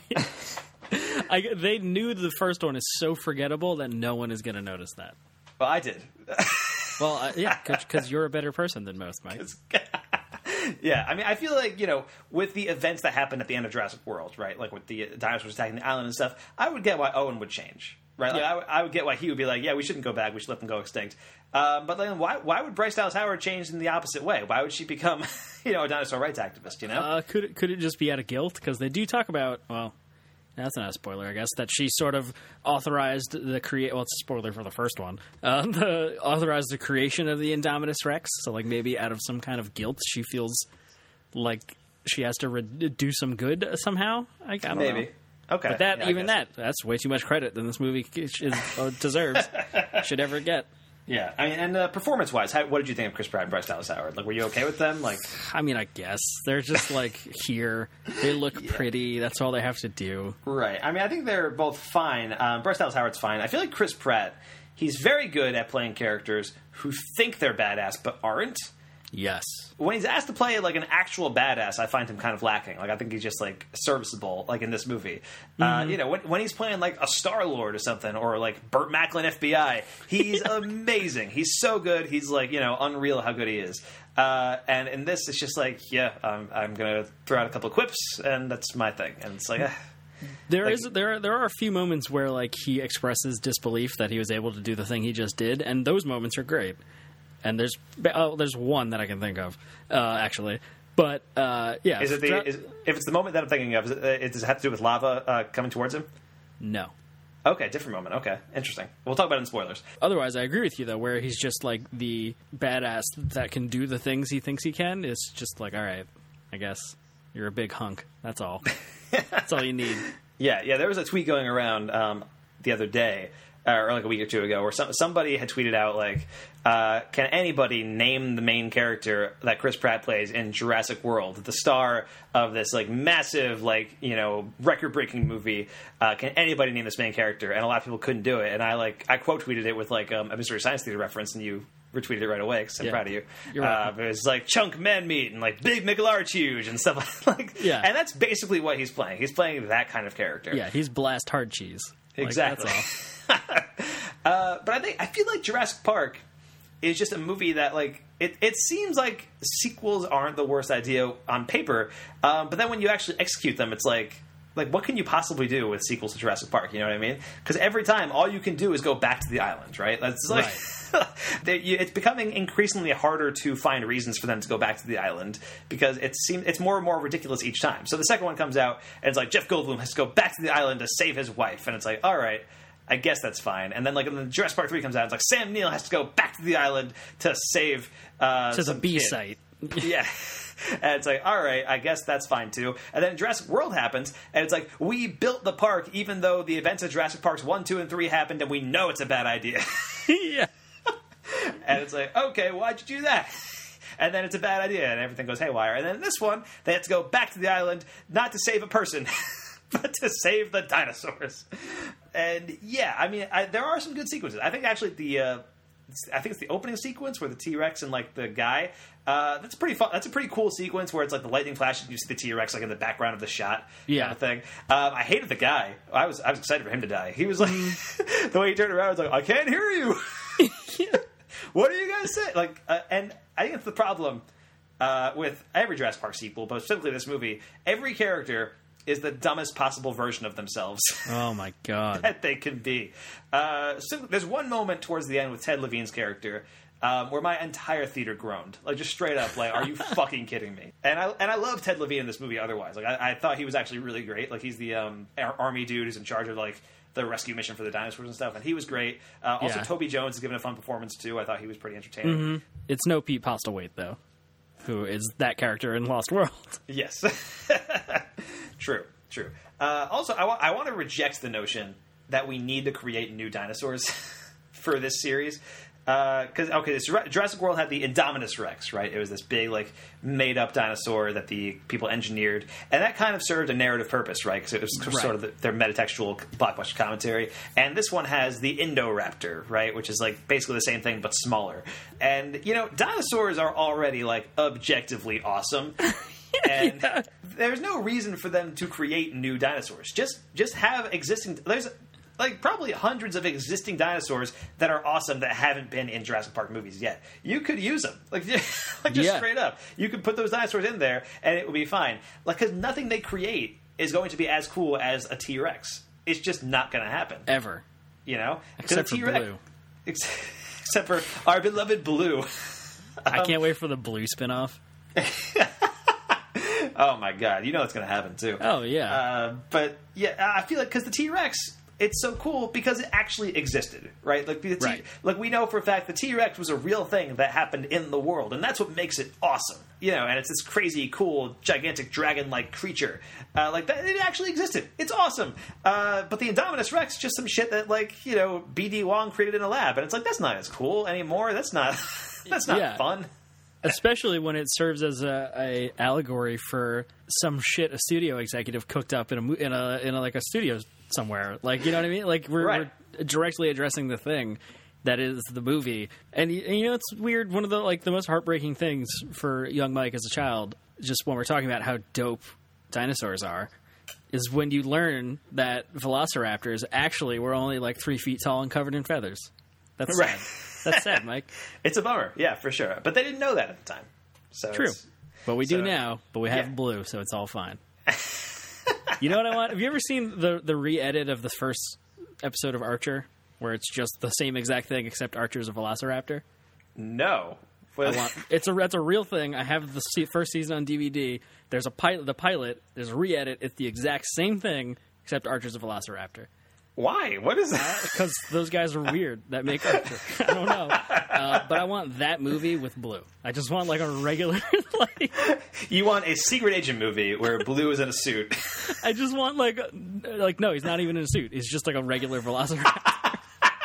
They knew the first one is so forgettable that no one is going to notice that. Well, I did. Well, yeah, because you're a better person than most, Mike. Yeah, I feel like, with the events that happened at the end of Jurassic World, right, like with the dinosaurs attacking the island and stuff, I would get why Owen would change, right? Like, I would get why he would be like, yeah, we shouldn't go back, we should let them go extinct. But then why would Bryce Dallas Howard change in the opposite way? Why would she become, a dinosaur rights activist, Could it just be out of guilt? Because they do talk about, well, that's not a spoiler, I guess, that she sort of authorized well, it's a spoiler for the first one, authorized the creation of the Indominus Rex, so, like, maybe out of some kind of guilt, she feels like she has to do some good somehow? I don't know. Maybe. Okay. But that's way too much credit than this movie deserves, should ever get. Yeah, I mean, and performance-wise, what did you think of Chris Pratt and Bryce Dallas Howard? Like, were you okay with them? Like, I mean, I guess they're just like here. They look pretty. That's all they have to do. Right. I mean, I think they're both fine. Bryce Dallas Howard's fine. I feel like Chris Pratt, he's very good at playing characters who think they're badass but aren't. Yes. When he's asked to play like an actual badass, I find him kind of lacking. Like, I think he's just like serviceable, like in this movie. You know, when he's playing like a Star-Lord or something, or like Burt Macklin FBI, he's amazing. He's so good. He's like, you know, unreal how good he is. And in this, it's just like, I'm gonna throw out a couple of quips, and that's my thing. And it's like, there are a few moments where like he expresses disbelief that he was able to do the thing he just did, and those moments are great. And there's one that I can think of, actually. But, yeah. If it's the moment that I'm thinking of, does it have to do with lava coming towards him? No. Okay, different moment. Okay, interesting. We'll talk about it in spoilers. Otherwise, I agree with you, though, where he's just, like, the badass that can do the things he thinks he can. It's just like, all right, I guess you're a big hunk. That's all. That's all you need. Yeah, there was a tweet going around the other day, or like a week or two ago, where somebody had tweeted out, like, can anybody name the main character that Chris Pratt plays in Jurassic World, the star of this, like, massive, like, you know, record-breaking movie? Can anybody name this main character? And a lot of people couldn't do it. And I quote-tweeted it with, like, a Mystery Science Theater reference, and you retweeted it right away, because I'm proud of you. You're right. It was like chunk man meat and like big McLarge huge and stuff like yeah. And that's basically what he's playing. He's playing that kind of character. Yeah, he's blast hard cheese. Exactly. Like, that's all. But I feel like Jurassic Park is just a movie that, like, it seems like sequels aren't the worst idea on paper, but then when you actually execute them, it's like what can you possibly do with sequels to Jurassic Park? You know what I mean? Because every time, all you can do is go back to the island, right? That's like it's becoming increasingly harder to find reasons for them to go back to the island, because it's more and more ridiculous each time. So the second one comes out, and it's like Jeff Goldblum has to go back to the island to save his wife, and it's like, all right, I guess that's fine. And then, like, when Jurassic Park 3 comes out, it's like Sam Neill has to go back to the island to save to the B site. Yeah. And it's like, all right, I guess that's fine too. And then Jurassic World happens, and it's like, we built the park even though the events of Jurassic Parks 1, 2, and 3 happened, and we know it's a bad idea. Yeah. And it's like, okay, why'd you do that? And then it's a bad idea, and everything goes haywire. And then in this one, they have to go back to the island, not to save a person, but to save the dinosaurs. And yeah, I mean, there are some good sequences. I think actually I think it's the opening sequence where the T-Rex and like the guy. That's pretty fun. That's a pretty cool sequence where it's like the lightning flashes and you see the T-Rex like in the background of the shot. Yeah. Kind of thing. I hated the guy. I was excited for him to die. He was like the way he turned around, I was like, I can't hear you. What are you guys saying? Like, and I think it's the problem with every Jurassic Park sequel, but specifically this movie. Every character is the dumbest possible version of themselves. Oh, my God. that they can be. So there's one moment towards the end with Ted Levine's character where my entire theater groaned. Like, just straight up, like, are you fucking kidding me? And I love Ted Levine in this movie otherwise. Like, I thought he was actually really great. Like, he's the army dude who's in charge of, like, the rescue mission for the dinosaurs and stuff, and he was great. Also, Toby Jones is giving a fun performance, too. I thought he was pretty entertaining. Mm-hmm. It's no Pete Postlewaite, though, who is that character in Lost World. Yes. True. Also, I want to reject the notion that we need to create new dinosaurs for this series. Because, Jurassic World had the Indominus Rex, right? It was this big, like, made-up dinosaur that the people engineered. And that kind of served a narrative purpose, right? Because it was sort of their metatextual blockbuster commentary. And this one has the Indoraptor, right? Which is, like, basically the same thing, but smaller. And, you know, dinosaurs are already, like, objectively awesome. And there's no reason for them to create new dinosaurs. Just have existing... There's... like, probably hundreds of existing dinosaurs that are awesome that haven't been in Jurassic Park movies yet. You could use them. Like just straight up. You could put those dinosaurs in there, and it would be fine. Like, because nothing they create is going to be as cool as a T-Rex. It's just not going to happen. Ever. You know? Except for Blue. Except for our beloved Blue. I can't wait for the Blue spinoff. Oh, my God. You know it's going to happen, too. Oh, yeah. But, yeah, I feel like, because the T-Rex... it's so cool because it actually existed, right? Like Right. like we know for a fact the T-Rex was a real thing that happened in the world, and that's what makes it awesome, you know. And it's this crazy, cool, gigantic dragon-like creature, like that. It actually existed. It's awesome. But the Indominus Rex, just some shit that, like, you know, B.D. Wong created in a lab, and it's like, that's not as cool anymore. That's not fun. Especially when it serves as a allegory for some shit a studio executive cooked up in a like a studio somewhere. Like, you know what I mean? Like we're directly addressing the thing that is the movie. And you know, it's weird. One of the most heartbreaking things for young Mike as a child, just when we're talking about how dope dinosaurs are, is when you learn that velociraptors actually were only like 3 feet tall and covered in feathers. That's sad. That's sad, Mike. It's a bummer, yeah, for sure. But they didn't know that at the time. So true. But we do now, but we have Blue, so it's all fine. You know what I want? Have you ever seen the re-edit of the first episode of Archer, where it's just the same exact thing except Archer's a velociraptor? No. That's a real thing. I have the first season on DVD. There's a pilot. The pilot. There's a re-edit. It's the exact same thing except Archer's a velociraptor. Why? What is that? Because those guys are weird that make Archer. I don't know. But I want that movie with Blue. I just want like a regular... You want a secret agent movie where Blue is in a suit. I just want like no, he's not even in a suit. He's just like a regular velociraptor.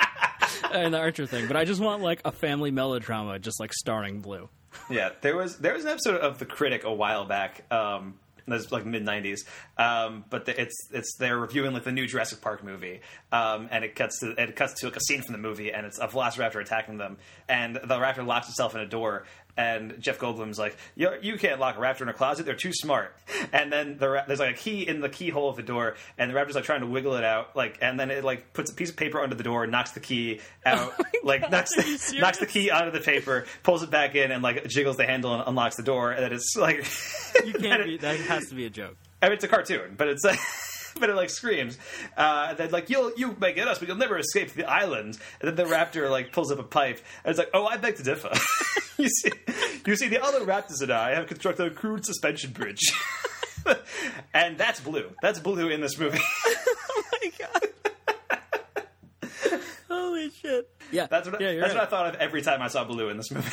And the Archer thing. But I just want like a family melodrama just like starring Blue. Yeah, there was an episode of The Critic a while back. That's like mid-90s, but they're reviewing like the new Jurassic Park movie, and it cuts to like a scene from the movie, and it's a velociraptor attacking them, and the raptor locks itself in a door, and Jeff Goldblum's like, you can't lock a raptor in a closet, they're too smart. And then there's like a key in the keyhole of the door, and the raptor's like trying to wiggle it out, like, and then it like puts a piece of paper under the door, knocks the key out, knocks the key onto the paper, pulls it back in, and like jiggles the handle and unlocks the door, and then it's like that has to be a joke. I mean, it's a cartoon, but it's but it like screams that like you may get us, but you'll never escape the island. And then the raptor like pulls up a pipe, and it's like, oh, I beg to differ. you see, the other raptors and I have constructed a crude suspension bridge, and that's Blue. That's Blue in this movie. Oh my god! Holy shit! Yeah, that's what I thought of every time I saw Blue in this movie.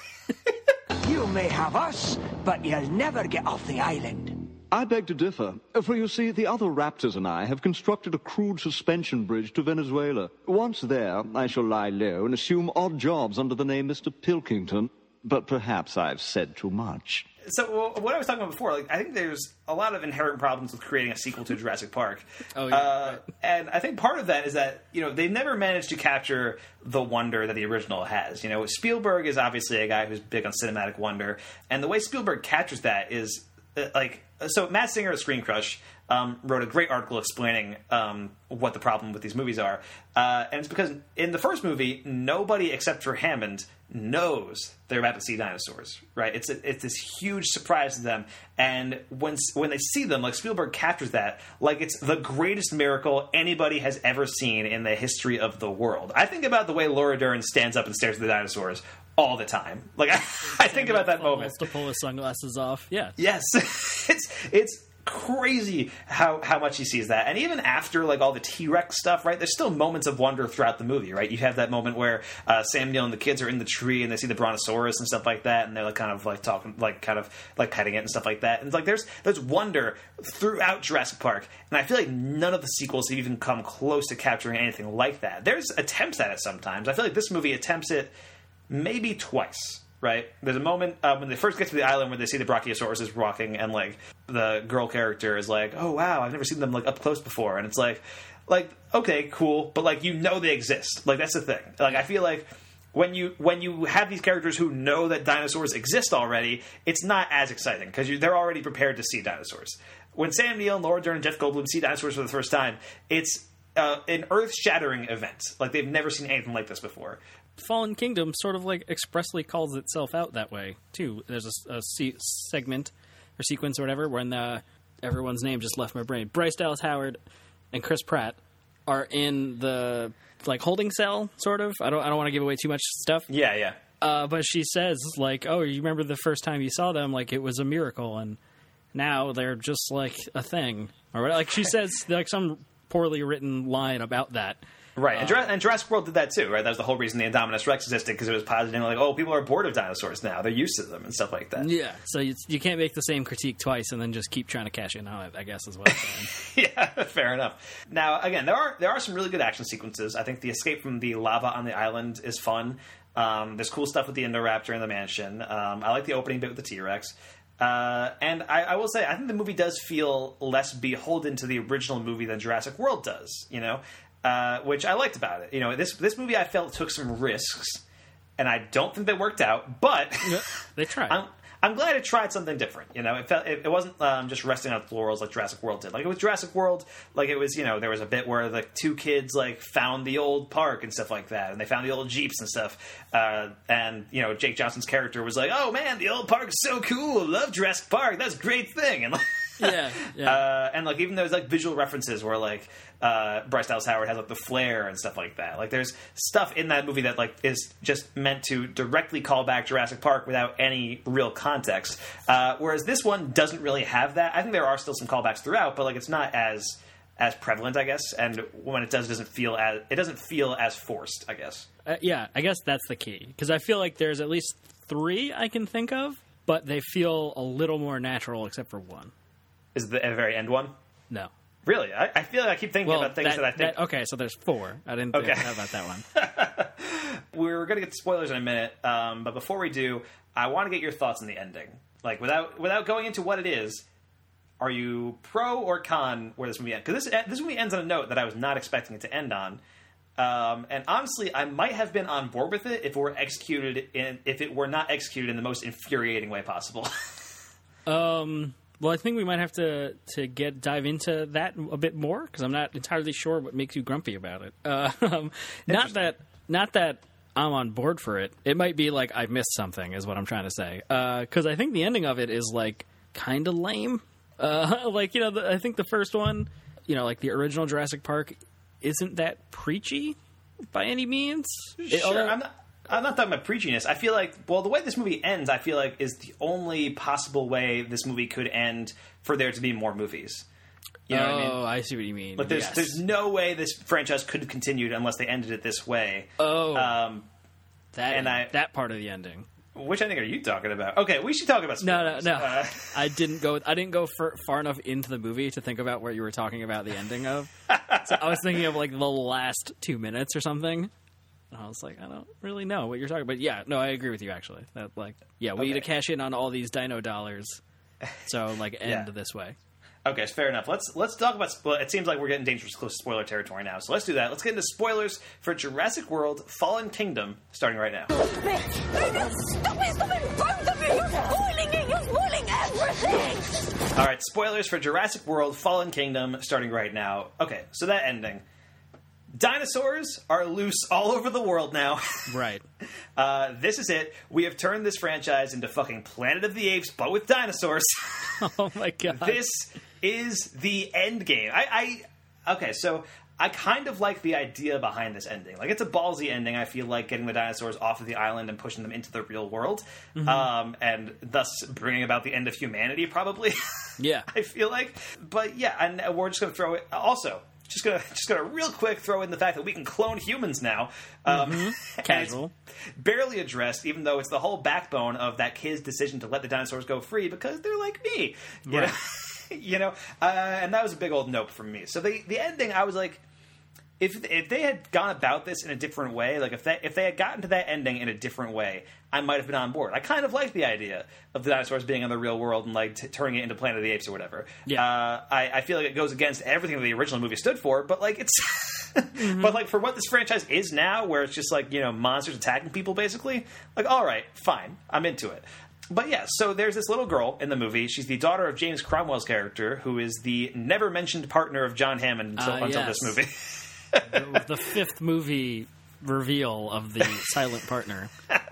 You may have us, but you'll never get off the island. I beg to differ, for you see, the other raptors and I have constructed a crude suspension bridge to Venezuela. Once there, I shall lie low and assume odd jobs under the name Mr. Pilkington, but perhaps I've said too much. So what I was talking about before, like, I think there's a lot of inherent problems with creating a sequel to Jurassic Park. Oh, yeah. And I think part of that is that, you know, they've never managed to capture the wonder that the original has. You know, Spielberg is obviously a guy who's big on cinematic wonder, and the way Spielberg captures that is, so Matt Singer of Screen Crush wrote a great article explaining what the problem with these movies are. And it's because in the first movie, nobody except for Hammond knows they're about to see dinosaurs, right? It's this huge surprise to them. And when they see them, like, Spielberg captures that like it's the greatest miracle anybody has ever seen in the history of the world. I think about the way Laura Dern stands up and stares at the dinosaurs all the time. Like, I think about that moment. To pull his sunglasses off. Yeah. Yes. It's crazy how much he sees that. And even after like all the T-Rex stuff, right, there's still moments of wonder throughout the movie, right? You have that moment where Sam Neill and the kids are in the tree and they see the Brontosaurus and stuff like that, and they're like kind of like talking, like kind of like petting it and stuff like that. And it's like there's wonder throughout Jurassic Park, and I feel like none of the sequels have even come close to capturing anything like that. There's attempts at it sometimes. I feel like this movie attempts it maybe twice. Right? There's a moment when they first get to the island where they see the Brachiosauruses walking, and like the girl character is like, "Oh wow, I've never seen them like up close before," and it's like okay, cool, but like, you know, they exist. Like, that's the thing. Like, I feel like when you have these characters who know that dinosaurs exist already, it's not as exciting because they're already prepared to see dinosaurs. When Sam Neill and Laura Dern and Jeff Goldblum see dinosaurs for the first time, it's an earth-shattering event. Like, they've never seen anything like this before. Fallen Kingdom sort of like expressly calls itself out that way too. There's a segment or sequence or whatever when everyone's name just left my brain. Bryce Dallas Howard and Chris Pratt are in the like holding cell, sort of. I don't want to give away too much stuff. Yeah. But she says like, "Oh, you remember the first time you saw them? Like, it was a miracle, and now they're just like a thing." Or like she says like some poorly written line about that. Right, and Jurassic World did that too, right? That was the whole reason the Indominus Rex existed, because it was positing like, oh, people are bored of dinosaurs now; they're used to them and stuff like that. Yeah, so you can't make the same critique twice and then just keep trying to cash in on it, I guess, is what I'm saying. Yeah, fair enough. Now, again, there are some really good action sequences. I think the escape from the lava on the island is fun. There's cool stuff with the Indoraptor in the mansion. I like the opening bit with the T-Rex. And I will say, I think the movie does feel less beholden to the original movie than Jurassic World does, you know? Which I liked about it. You know, this movie I felt took some risks, and I don't think they worked out, but they tried. I'm glad it tried something different. You know, it wasn't just resting on its laurels like Jurassic World did. Like with Jurassic World, like it was, you know, there was a bit where the two kids like found the old park and stuff like that, and they found the old Jeeps and stuff. And you know, Jake Johnson's character was like, "Oh man, the old park is so cool. Love Jurassic Park. That's a great thing." And like, yeah. And like even there's like visual references where like Bryce Dallas Howard has like the flare and stuff like that. Like there's stuff in that movie that like is just meant to directly call back Jurassic Park without any real context. Whereas this one doesn't really have that. I think there are still some callbacks throughout, but like it's not as prevalent, I guess. And when it does, it doesn't feel as forced, I guess. Yeah, I guess that's the key, because I feel like there's at least 3 I can think of, but they feel a little more natural except for one. Is the very end one? No. Really? I feel like I keep thinking about things that I think... okay, so there's 4. I didn't think about that one. We're going to get to spoilers in a minute, but before we do, I want to get your thoughts on the ending. Like, without going into what it is, are you pro or con where this movie ends? Because this movie ends on a note that I was not expecting it to end on. And honestly, I might have been on board with it if it were not executed in the most infuriating way possible. Well, I think we might have to dive into that a bit more, because I'm not entirely sure what makes you grumpy about it. Not that I'm on board for it. It might be like I missed something, is what I'm trying to say. Because I think the ending of it is like kind of lame. Like, you know, I think the first one, you know, like the original Jurassic Park, isn't that preachy by any means. Sure, I'm not talking about preachiness. I feel like, well, the way this movie ends, I feel like is the only possible way this movie could end for there to be more movies. You know what I mean? Oh, I see what you mean. Like, there's no way this franchise could have continued unless they ended it this way. Oh, that part of the ending. Which ending are you talking about? Okay, we should talk about spoilers. No. I didn't go far enough into the movie to think about what you were talking about the ending of. So I was thinking of like the last 2 minutes or something. And I was like, I don't really know what you're talking about. Yeah, no, I agree with you, actually. That, like, yeah, we need to cash in on all these dino dollars. So, like, end this way. Okay, fair enough. Let's talk about... It seems like we're getting dangerous close to spoiler territory now. So let's do that. Let's get into spoilers for Jurassic World Fallen Kingdom, starting right now. Stop it! Both of you! You're spoiling everything! All right, spoilers for Jurassic World Fallen Kingdom, starting right now. Okay, so that ending... Dinosaurs are loose all over the world now. Right. This is it. We have turned this franchise into fucking Planet of the Apes, but with dinosaurs. Oh my god. This is the end game. Okay, so I kind of like the idea behind this ending. Like, it's a ballsy ending, I feel like, getting the dinosaurs off of the island and pushing them into the real world. Mm-hmm. And thus bringing about the end of humanity, probably. Yeah. I feel like. But yeah, and we're just going to throw it... Also... Just gonna real quick throw in the fact that we can clone humans now. Casual. Barely addressed, even though it's the whole backbone of that kid's decision to let the dinosaurs go free because they're like me. Right. You know? And that was a big old nope from me. So the ending, I was like, if they had gone about this in a different way, like if they had gotten to that ending in a different way, I might have been on board. I kind of like the idea of the dinosaurs being in the real world and like turning it into Planet of the Apes or whatever. Yeah. I feel like it goes against everything that the original movie stood for, but like it's, but like for what this franchise is now, where it's just like, you know, monsters attacking people basically, like, all right, fine, I'm into it. But yeah, so there's this little girl in the movie. She's the daughter of James Cromwell's character, who is the never mentioned partner of John Hammond until this movie. the 5th movie reveal of the silent partner.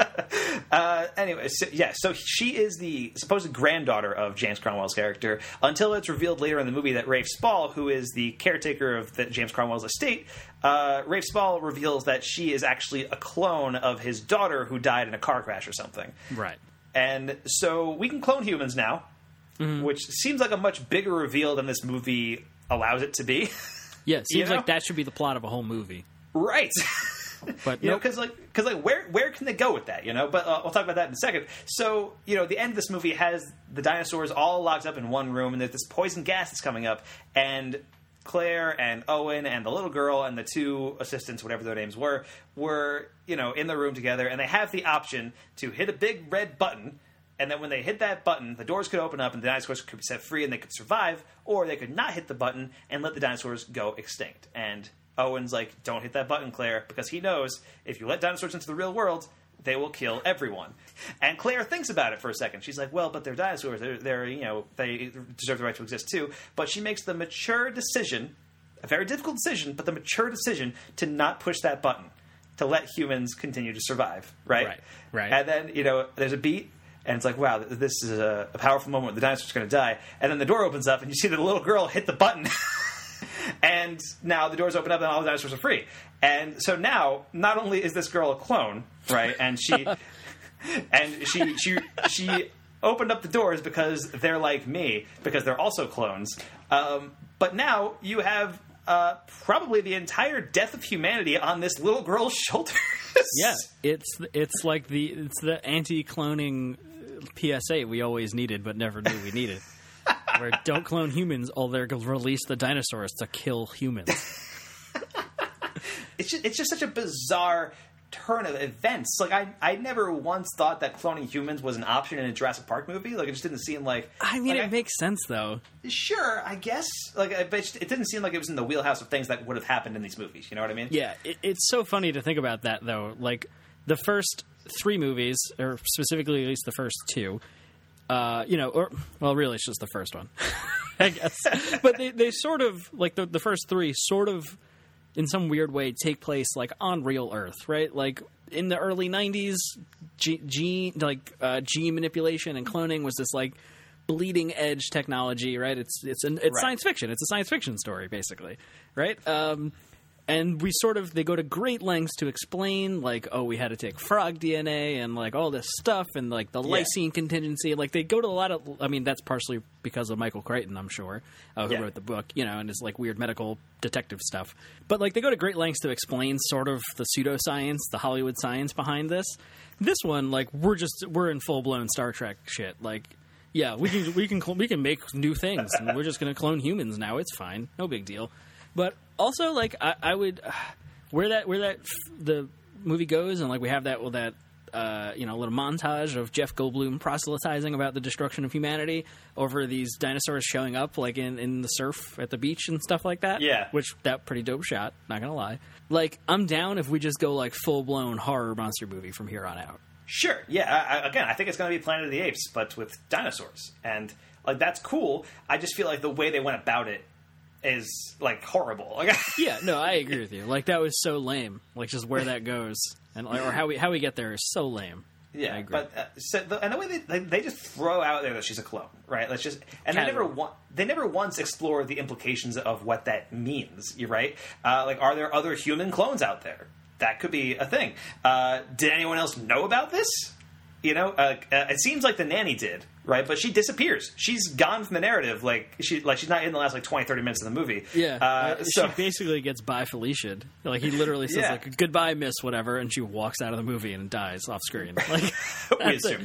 Anyway, so she is the supposed granddaughter of James Cromwell's character until it's revealed later in the movie that Rafe Spall, who is the caretaker of James Cromwell's estate, Rafe Spall reveals that she is actually a clone of his daughter who died in a car crash or something. Right. And so we can clone humans now, which seems like a much bigger reveal than this movie allows it to be. Yeah, it seems like that should be the plot of a whole movie. Right. But you know, because where can they go with that? You know, but we'll talk about that in a second. So the end of this movie has the dinosaurs all locked up in one room, and there's this poison gas that's coming up, and Claire and Owen and the little girl and the two assistants, whatever their names were in the room together, and they have the option to hit a big red button. And then when they hit that button, the doors could open up and the dinosaurs could be set free and they could survive, or they could not hit the button and let the dinosaurs go extinct. And Owen's like, don't hit that button, Claire, because he knows if you let dinosaurs into the real world, they will kill everyone. And Claire thinks about it for a second. She's like, well, but they're dinosaurs. They deserve the right to exist too. But she makes the mature decision, a very difficult decision, but the mature decision to not push that button, to let humans continue to survive, right? Right. And then, there's a beat. And it's like, wow, this is a powerful moment. The dinosaur's going to die. And then the door opens up, and you see the little girl hit the button. And now the doors open up, and all the dinosaurs are free. And so now, not only is this girl a clone, right? And she opened up the doors because they're like me, because they're also clones. But now you have probably the entire death of humanity on this little girl's shoulders. Yeah, it's like the anti-cloning PSA we always needed but never knew we needed. Where don't clone humans, or they're going to release the dinosaurs to kill humans. It's just such a bizarre turn of events. Like, I never once thought that cloning humans was an option in a Jurassic Park movie. Like, it just didn't seem like... I mean, it makes sense, though. Sure, I guess. Like, but it didn't seem like it was in the wheelhouse of things that would have happened in these movies. You know what I mean? Yeah, it's so funny to think about that, though. Like, the first 3 movies, or specifically at least the first 2... really, it's just the first one, I guess. But they sort of, like, the first 3 sort of, in some weird way, take place, like, on real Earth, right? Like, in the early 90s, gene manipulation and cloning was this, like, bleeding edge technology, right? It's right. Science fiction. It's a science fiction story, basically, right? And they go to great lengths to explain, like, we had to take frog DNA and, like, all this stuff and, like, the lysine contingency. Like, they go to a lot of... I mean, that's partially because of Michael Crichton, I'm sure, who wrote the book, and his, like, weird medical detective stuff. But, like, they go to great lengths to explain sort of the pseudoscience, the Hollywood science behind this. This one, like, we're in full-blown Star Trek shit. Like, yeah, we can make new things, and we're just going to clone humans now. It's fine. No big deal. But also, like, I would where the movie goes, and like we have that little montage of Jeff Goldblum proselytizing about the destruction of humanity over these dinosaurs showing up, like in the surf at the beach and stuff like that. Yeah, which that pretty dope shot. Not gonna lie. Like, I'm down if we just go like full blown horror monster movie from here on out. Sure. Yeah. I think it's going to be Planet of the Apes, but with dinosaurs, and like that's cool. I just feel like the way they went about it is like horrible. Yeah, no, I agree with you. Like, that was so lame. Like, just where that goes and or how we get there is so lame. Yeah, I agree. But the way they just throw out there that she's a clone, right? Let's just they never once explore the implications of what that means. You're right. Like, are there other human clones out there? That could be a thing. Did anyone else know about this? It seems like the nanny did, right? But she disappears. She's gone from the narrative. She's not in the last 20, 30 minutes of the movie. Yeah. She basically gets by Felicia'd. Like, he literally says like, goodbye, miss, whatever, and she walks out of the movie and dies off screen. Like, we assume.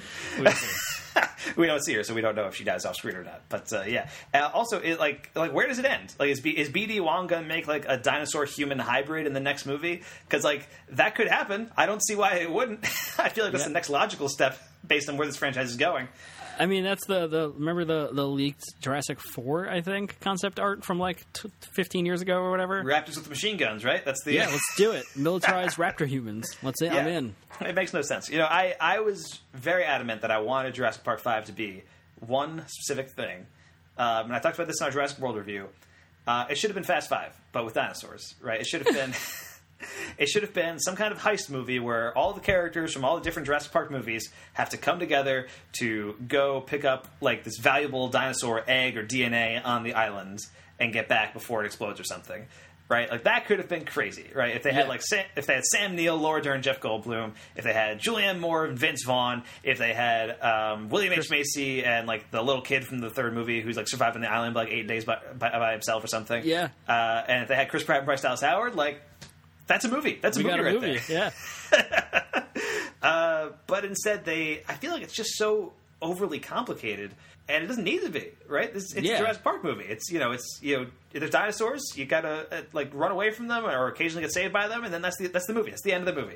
We don't see her, so we don't know if she dies off screen or not. But yeah. Also, where does it end? Like, is BD Wong gonna make like a dinosaur human hybrid in the next movie? Because like that could happen. I don't see why it wouldn't. I feel like that's the next logical step based on where this franchise is going. I mean, that's remember the leaked Jurassic 4, I think, concept art from like 15 years ago or whatever? Raptors with machine guns, right? That's the... Yeah, let's do it. Militarized raptor humans. I'm in. It makes no sense. I was very adamant that I wanted Jurassic Park 5 to be one specific thing. And I talked about this in our Jurassic World review. It should have been Fast 5, but with dinosaurs, right? It should have been... It should have been some kind of heist movie where all the characters from all the different Jurassic Park movies have to come together to go pick up like this valuable dinosaur egg or DNA on the island and get back before it explodes or something. right? Like that could have been crazy, right? If they had if they had Sam Neill, Laura Dern, Jeff Goldblum, if they had Julianne Moore and Vince Vaughn, if they had William H. Macy and like the little kid from the third movie who's like surviving the island like 8 days by himself or something. Yeah. And if they had Chris Pratt and Bryce Dallas Howard, like that's a movie. That's a movie right there. Yeah. But instead, I feel like it's just so overly complicated, and it doesn't need to be, right? It's a Jurassic Park movie. It's if there's dinosaurs, you gotta like run away from them, or occasionally get saved by them, and then that's the movie. That's the end of the movie.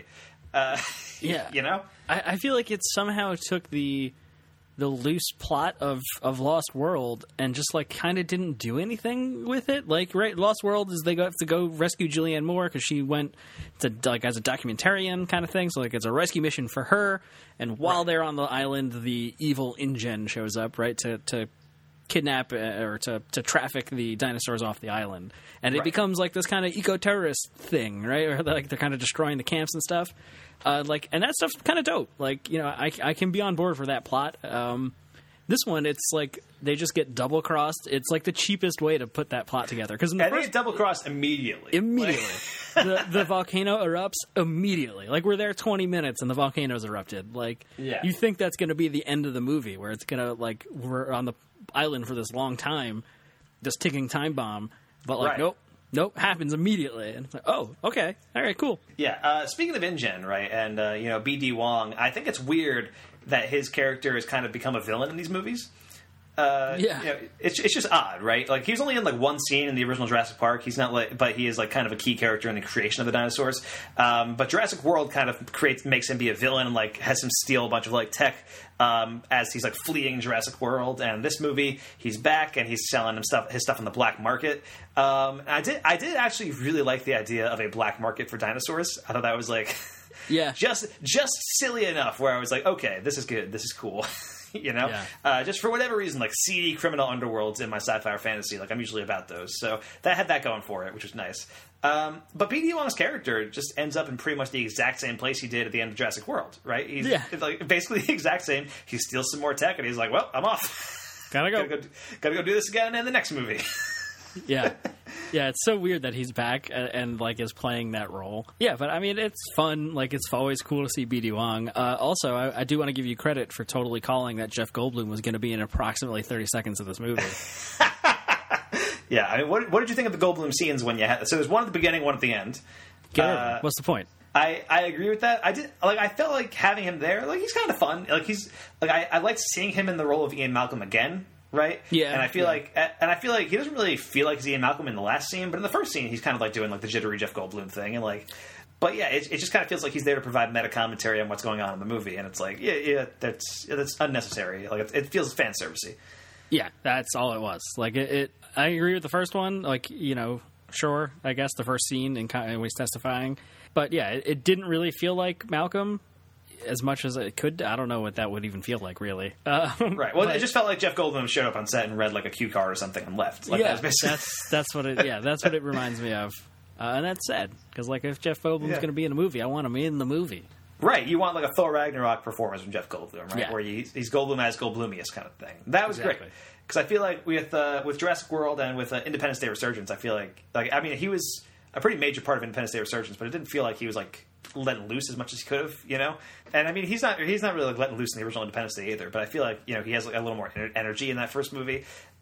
You know, I feel like it somehow took the loose plot of Lost World and just like kind of didn't do anything with it. Like, right, Lost World is they have to go rescue Julianne Moore because she went to like as a documentarian kind of thing. So like it's a rescue mission for her. And while they're on the island, the evil InGen shows up, right, to kidnap or to traffic the dinosaurs off the island. And it becomes like this kind of eco-terrorist thing, right? Or like they're kind of destroying the camps and stuff. And that stuff's kind of dope. Like, you know, I can be on board for that plot. This one, it's like they just get double crossed. It's like the cheapest way to put that plot together. Because they get double crossed immediately. The volcano erupts immediately. Like, we're there 20 minutes and the volcano's erupted. Like, you think that's going to be the end of the movie, where it's going to like we're on the island for this long time, this ticking time bomb. But like, nope, happens immediately. And it's like, oh, okay, all right, cool. Yeah. Speaking of InGen, right, and B.D. Wong, I think it's weird that his character has kind of become a villain in these movies. It's just odd, right? Like, he was only in like one scene in the original Jurassic Park. He's not like, but he is like kind of a key character in the creation of the dinosaurs. But Jurassic World kind of makes him be a villain and like has him steal a bunch of like tech as he's like fleeing Jurassic World. And this movie, he's back and he's selling his stuff on the black market. I did actually really like the idea of a black market for dinosaurs. I thought that was like, just silly enough where I was like, okay, this is good, this is cool. Just for whatever reason, like seedy criminal underworlds in my sci-fi or fantasy, like I'm usually about those. So that had that going for it, which was nice. But B.D. Wong's character just ends up in pretty much the exact same place he did at the end of Jurassic World, right? He's like basically the exact same. He steals some more tech and he's like, well, I'm off. Gotta go do this again in the next movie. Yeah, it's so weird that he's back and like is playing that role. Yeah, but I mean, it's fun. Like, it's always cool to see B.D. Wong. Also, I do want to give you credit for totally calling that Jeff Goldblum was going to be in approximately 30 seconds of this movie. Yeah, I mean, what did you think of the Goldblum scenes when you had? So there's one at the beginning, one at the end. What's the point? I agree with that. I felt like having him there. Like, he's kind of fun. Like, I liked seeing him in the role of Ian Malcolm again. Right? Yeah. And I feel like he doesn't really feel like he's Ian Malcolm in the last scene, but in the first scene he's kind of like doing like the jittery Jeff Goldblum thing, and like, but yeah, it just kind of feels like he's there to provide meta commentary on what's going on in the movie, and it's like, that's unnecessary. Like, it feels fan servicey. Yeah, that's all it was. Like, I agree with the first one. Like, sure, I guess the first scene and when he's testifying, but yeah, it didn't really feel like Malcolm as much as it could. I don't know what that would even feel like, really. Right. Well, it just felt like Jeff Goldblum showed up on set and read like a cue card or something and left. Like, that's what it. Yeah, that's what it reminds me of, and that's sad because like if Jeff Goldblum's going to be in a movie, I want him in the movie. Right. You want like a Thor Ragnarok performance from Jeff Goldblum, right? Yeah. Where he's Goldblum as Goldblumiest kind of thing. That was great. Because I feel like with Jurassic World and with Independence Day Resurgence, I feel like I mean, he was a pretty major part of Independence Day Resurgence, but it didn't feel like he was like letting loose as much as he could have, And I mean, he's not really like letting loose in the original Independence Day either. But I feel like he has like a little more energy in that first movie.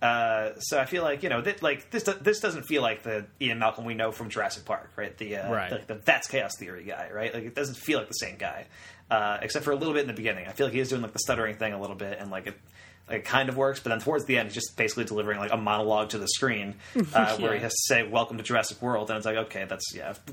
So I feel like this doesn't feel like the Ian Malcolm we know from Jurassic Park, right? The That's Chaos Theory guy, right? Like, it doesn't feel like the same guy, except for a little bit in the beginning. I feel like he is doing like the stuttering thing a little bit, and like it kind of works, but then towards the end, he's just basically delivering like a monologue to the screen where he has to say "Welcome to Jurassic World," and it's like, okay, that's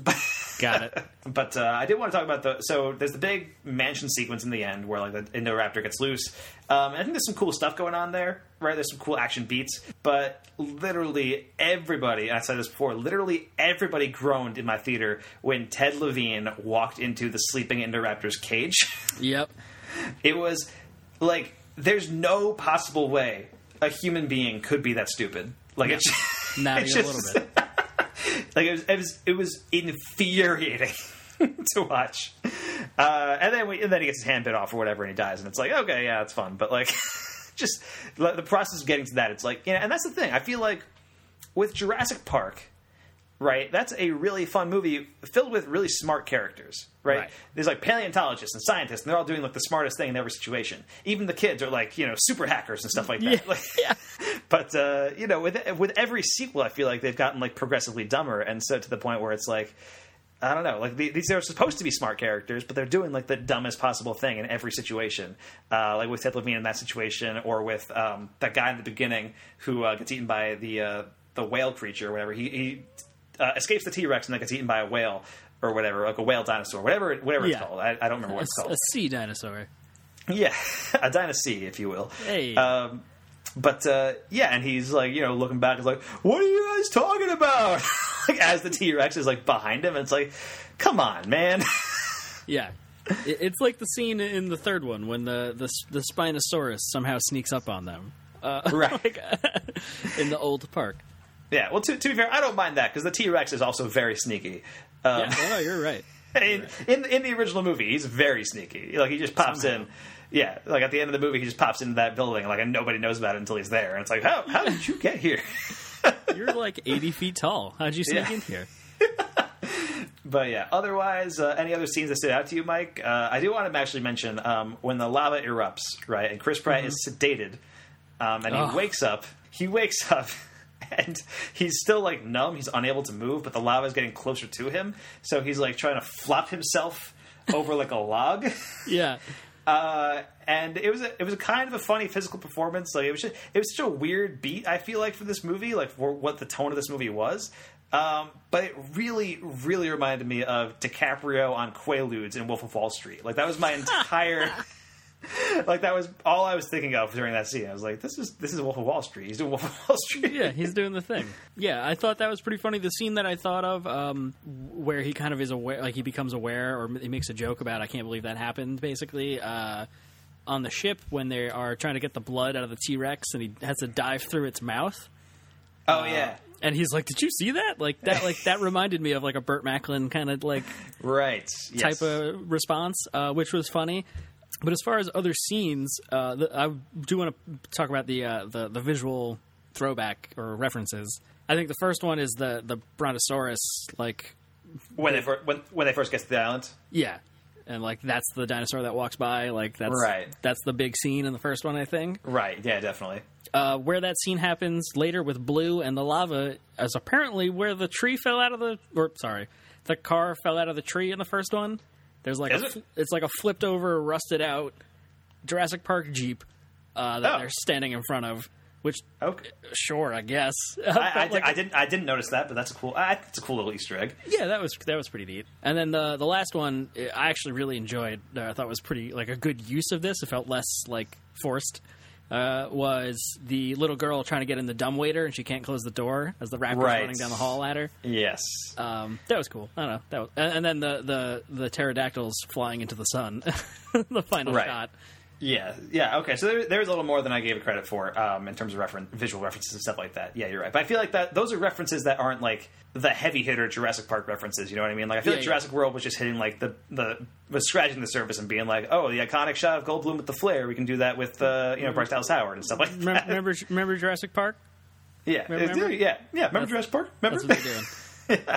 got it. But I did want to talk about so there's the big mansion sequence in the end where like the Indoraptor gets loose. I think there's some cool stuff going on there, right? There's some cool action beats, but literally everybody, and I said this before, literally everybody groaned in my theater when Ted Levine walked into the sleeping Indoraptor's cage. Yep. It was like, there's no possible way a human being could be that stupid. Like, not even a little bit. Like, it was infuriating to watch. And then he gets his hand bit off or whatever, and he dies, and it's like, okay, yeah, it's fun, but like, just the process of getting to that, it's like, and that's the thing. I feel like with Jurassic Park, right? That's a really fun movie filled with really smart characters, right? There's like paleontologists and scientists, and they're all doing like the smartest thing in every situation. Even the kids are like, super hackers and stuff like that. But with every sequel, I feel like they've gotten like progressively dumber, and so to the point where it's like, I don't know, like these are supposed to be smart characters, but they're doing like the dumbest possible thing in every situation. Like with Ted Levine in that situation, or with that guy in the beginning who gets eaten by the whale creature or whatever. He escapes the T-Rex and then gets eaten by a whale or whatever, like a whale dinosaur, whatever it's called. I don't remember what it's called. A sea dinosaur. Yeah, a dinosaur, if you will. Hey. And he's like, looking back, is like, what are you guys talking about? Like, as the T-Rex is like behind him, and it's like, come on, man. Yeah. It's like the scene in the third one when the Spinosaurus somehow sneaks up on them. Right. In the old park. Yeah, well, to be fair, I don't mind that, because the T-Rex is also very sneaky. You're right. In the original movie, he's very sneaky. Like, he just pops in. Yeah, like at the end of the movie, he just pops into that building, like, and nobody knows about it until he's there. And it's like, how did you get here? You're like 80 feet tall. How'd you sneak in here? But yeah, otherwise, any other scenes that stood out to you, Mike? I do want to actually mention when the lava erupts, right, and Chris Pratt is sedated, and he wakes up, and he's still, like, numb. He's unable to move, but the lava is getting closer to him. So he's, like, trying to flop himself over, like, a log. Yeah. And it was a kind of a funny physical performance. Like, it was such a weird beat, I feel like, for this movie, like, for what the tone of this movie was. But it really, really reminded me of DiCaprio on Quaaludes in Wolf of Wall Street. Like, that was my entire... Like, that was all I was thinking of during that scene. I was like, this is Wolf of Wall Street. He's doing Wolf of Wall Street. Yeah, he's doing the thing. Yeah, I thought that was pretty funny. The scene that I thought of, where he kind of is aware, like he becomes aware, or he makes a joke about, I can't believe that happened, basically, on the ship when they are trying to get the blood out of the T-Rex, and he has to dive through its mouth. Oh, yeah. And he's like, "Did you see that? That reminded me of like a Burt Macklin kind of like type of response, which was funny." But as far as other scenes, I do want to talk about the visual throwback or references. I think the first one is the Brontosaurus, like when they first get to the island. Yeah, and like that's the dinosaur that walks by. Like that's the big scene in the first one, I think. Right. Yeah. Definitely. Where that scene happens later with Blue and the lava is apparently where the tree fell out of the car fell out of the tree in the first one. There's like it's like a flipped over, rusted out Jurassic Park Jeep that they're standing in front of. Which, sure, I guess. I didn't notice that, but that's a cool little Easter egg. Yeah, that was pretty neat. And then the last one, I actually really enjoyed. I thought was pretty like a good use of this. It felt less like forced. Was the little girl trying to get in the dumbwaiter and she can't close the door as the raptor's running down the hall at her? Yes, that was cool. I don't know. And then the pterodactyls flying into the sun, the final shot. Yeah. Okay, so there's a little more than I gave it credit for in terms of visual references and stuff like that. Yeah, you're right. But I feel like those are references that aren't like the heavy hitter Jurassic Park references. You know what I mean? Like I feel like Jurassic World was just hitting like was scratching the surface and being like, oh, the iconic shot of Goldblum with the flare. We can do that with Bryce Dallas Howard and stuff like that. Remember Jurassic Park? Yeah. Yeah. Remember Jurassic Park? Remember? That's what they're doing.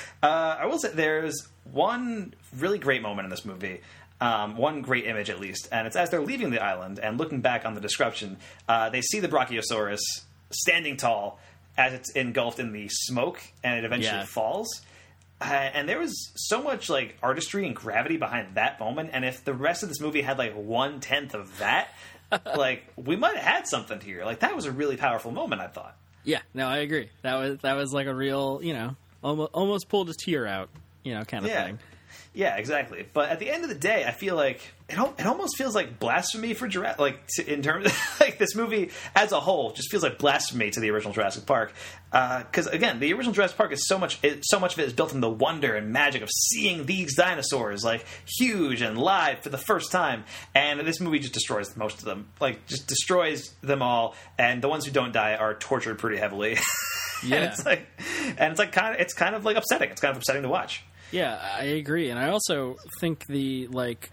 I will say there's one really great moment in this movie. One great image, at least, and it's as they're leaving the island and looking back on the description, they see the Brachiosaurus standing tall as it's engulfed in the smoke, and it eventually falls. And there was so much like artistry and gravity behind that moment, and if the rest of this movie had like 1/10 of that, like we might have had something here. Like that was a really powerful moment, I thought. Yeah, no, I agree. That was like a real, almost pulled a tear out, kind of thing. Yeah, exactly. But at the end of the day, I feel like it almost feels like blasphemy for Jurassic. Like in terms of, like this movie as a whole, just feels like blasphemy to the original Jurassic Park. Because again, the original Jurassic Park is so much of it is built on the wonder and magic of seeing these dinosaurs like huge and live for the first time. And this movie just destroys most of them. Like just destroys them all. And the ones who don't die are tortured pretty heavily. Yeah, it's kind of like upsetting. It's kind of upsetting to watch. Yeah, I agree, and I also think the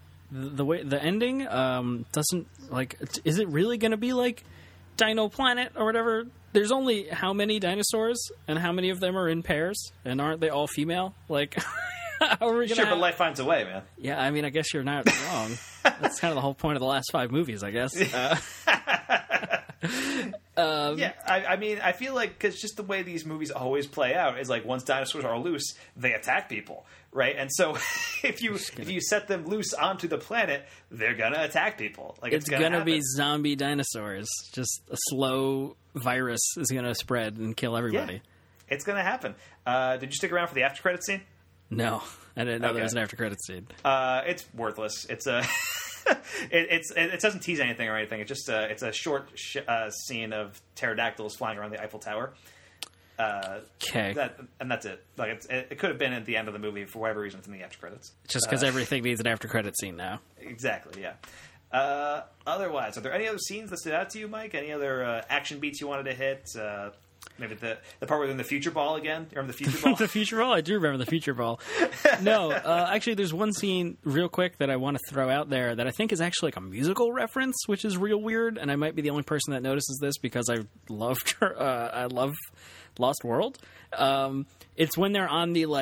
way the ending doesn't like. Is it really going to be like Dino Planet or whatever there's only how many dinosaurs, and how many of them are in pairs, and aren't they all female? Like, how are we gonna? Sure, but life finds a way, man. Yeah, I mean, I guess you're not wrong. That's kind of the whole point of the last 5 movies, I guess. I mean, I feel like because just the way these movies always play out is like once dinosaurs are loose, they attack people, right? And so if you set them loose onto the planet, they're gonna attack people. Like it's gonna be zombie dinosaurs. Just a slow virus is gonna spread and kill everybody. Yeah, it's gonna happen. Did you stick around for the after credit scene? No, I didn't know there was an after credit scene. It's worthless. It's a it doesn't tease anything or anything. It's just it's a short scene of pterodactyls flying around the Eiffel Tower. Okay, and that's it. Like it could have been at the end of the movie for whatever reason from the after credits. Just because everything needs an after credit scene now. Exactly. Yeah. Otherwise, are there any other scenes that stood out to you, Mike? Any other action beats you wanted to hit? Maybe the part where they're in the future ball again. You remember the future ball? The future ball? I do remember the future ball. No, actually, there's one scene real quick that I want to throw out there that I think is actually like a musical reference, which is real weird, and I might be the only person that notices this because I love Lost World. It's when they're on the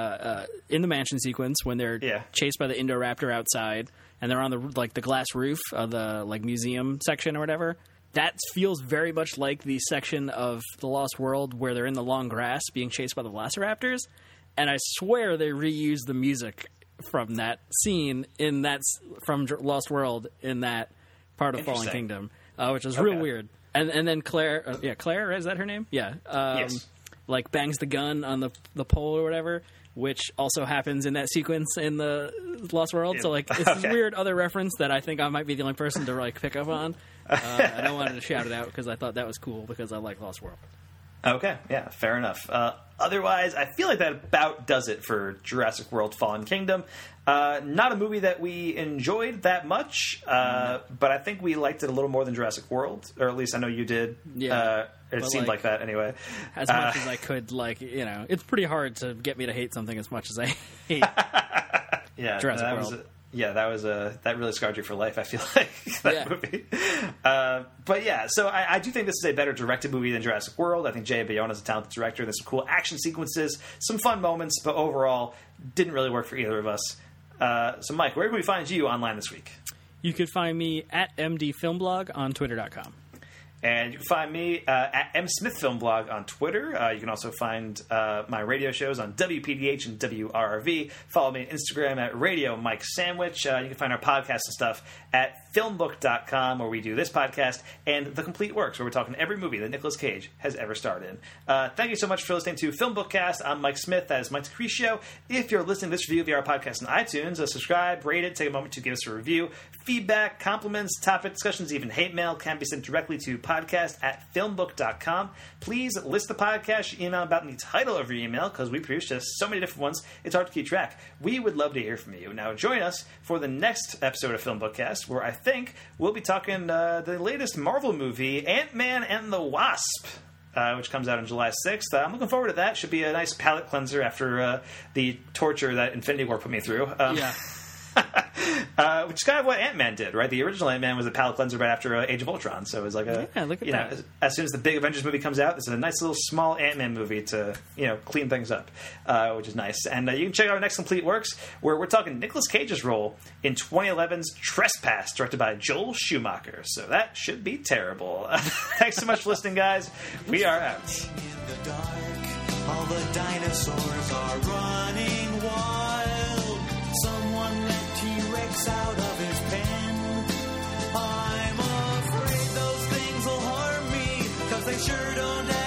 in the mansion sequence when they're chased by the Indoraptor outside, and they're on the glass roof of the museum section or whatever. That feels very much like the section of The Lost World where they're in the long grass being chased by the Velociraptors. And I swear they reused the music from that scene from Lost World in that part of Fallen Kingdom, which is real weird. And then Claire, Claire, is that her name? Yeah. Yes. Like bangs the gun on the pole or whatever, which also happens in that sequence in the Lost World. Yeah. So it's this weird other reference that I think I might be the only person to pick up on. And I wanted to shout it out because I thought that was cool because I like Lost World. Okay, yeah, fair enough. Otherwise, I feel like that about does it for Jurassic World Fallen Kingdom. Not a movie that we enjoyed that much, but I think we liked it a little more than Jurassic World, or at least I know you did. Yeah. It seemed like that anyway. As much as I could, it's pretty hard to get me to hate something as much as I hate Jurassic World. That really scarred you for life, I feel like, that movie. But yeah, so I do think this is a better directed movie than Jurassic World. I think Jay Bayona is a talented director. There's some cool action sequences, some fun moments, but overall, didn't really work for either of us. So Mike, where can we find you online this week? You could find me at MDFilmblog on Twitter.com. And you can find me at msmithfilmblog on Twitter. You can also find my radio shows on WPDH and WRRV. Follow me on Instagram at Radio Mike Sandwich. You can find our podcast and stuff at filmbook.com, where we do this podcast and The Complete Works, where we're talking every movie that Nicolas Cage has ever starred in. Thank you so much for listening to Film Bookcast. I'm Mike Smith. That is Mike Decrecio. If you're listening to this review via our podcast on iTunes, subscribe, rate it, take a moment to give us a review. Feedback, compliments, topic discussions, even hate mail can be sent directly to podcast@filmbook.com. Please list the podcast email about in the title of your email, because we produce just so many different ones, it's hard to keep track. We would love to hear from you. Now join us for the next episode of Film Bookcast, where I think we'll be talking the latest Marvel movie, Ant-Man and the Wasp, which comes out on July 6th. I'm looking forward to that. Should be a nice palate cleanser after the torture that Infinity War put me through. Which is kind of what Ant-Man did, right? The original Ant-Man was a palate cleanser right after Age of Ultron, so it was like look at that. As soon as the big Avengers movie comes out, this is a nice little small Ant-Man movie to clean things up, which is nice. And you can check out our next Complete Works, where we're talking Nicolas Cage's role in 2011's Trespass, directed by Joel Schumacher. So that should be terrible. Thanks so much for listening, guys. We are out. In the dark, all the dinosaurs are running wild. Someone let T-Rex out of his pen. I'm afraid those things will harm me, 'cause they sure don't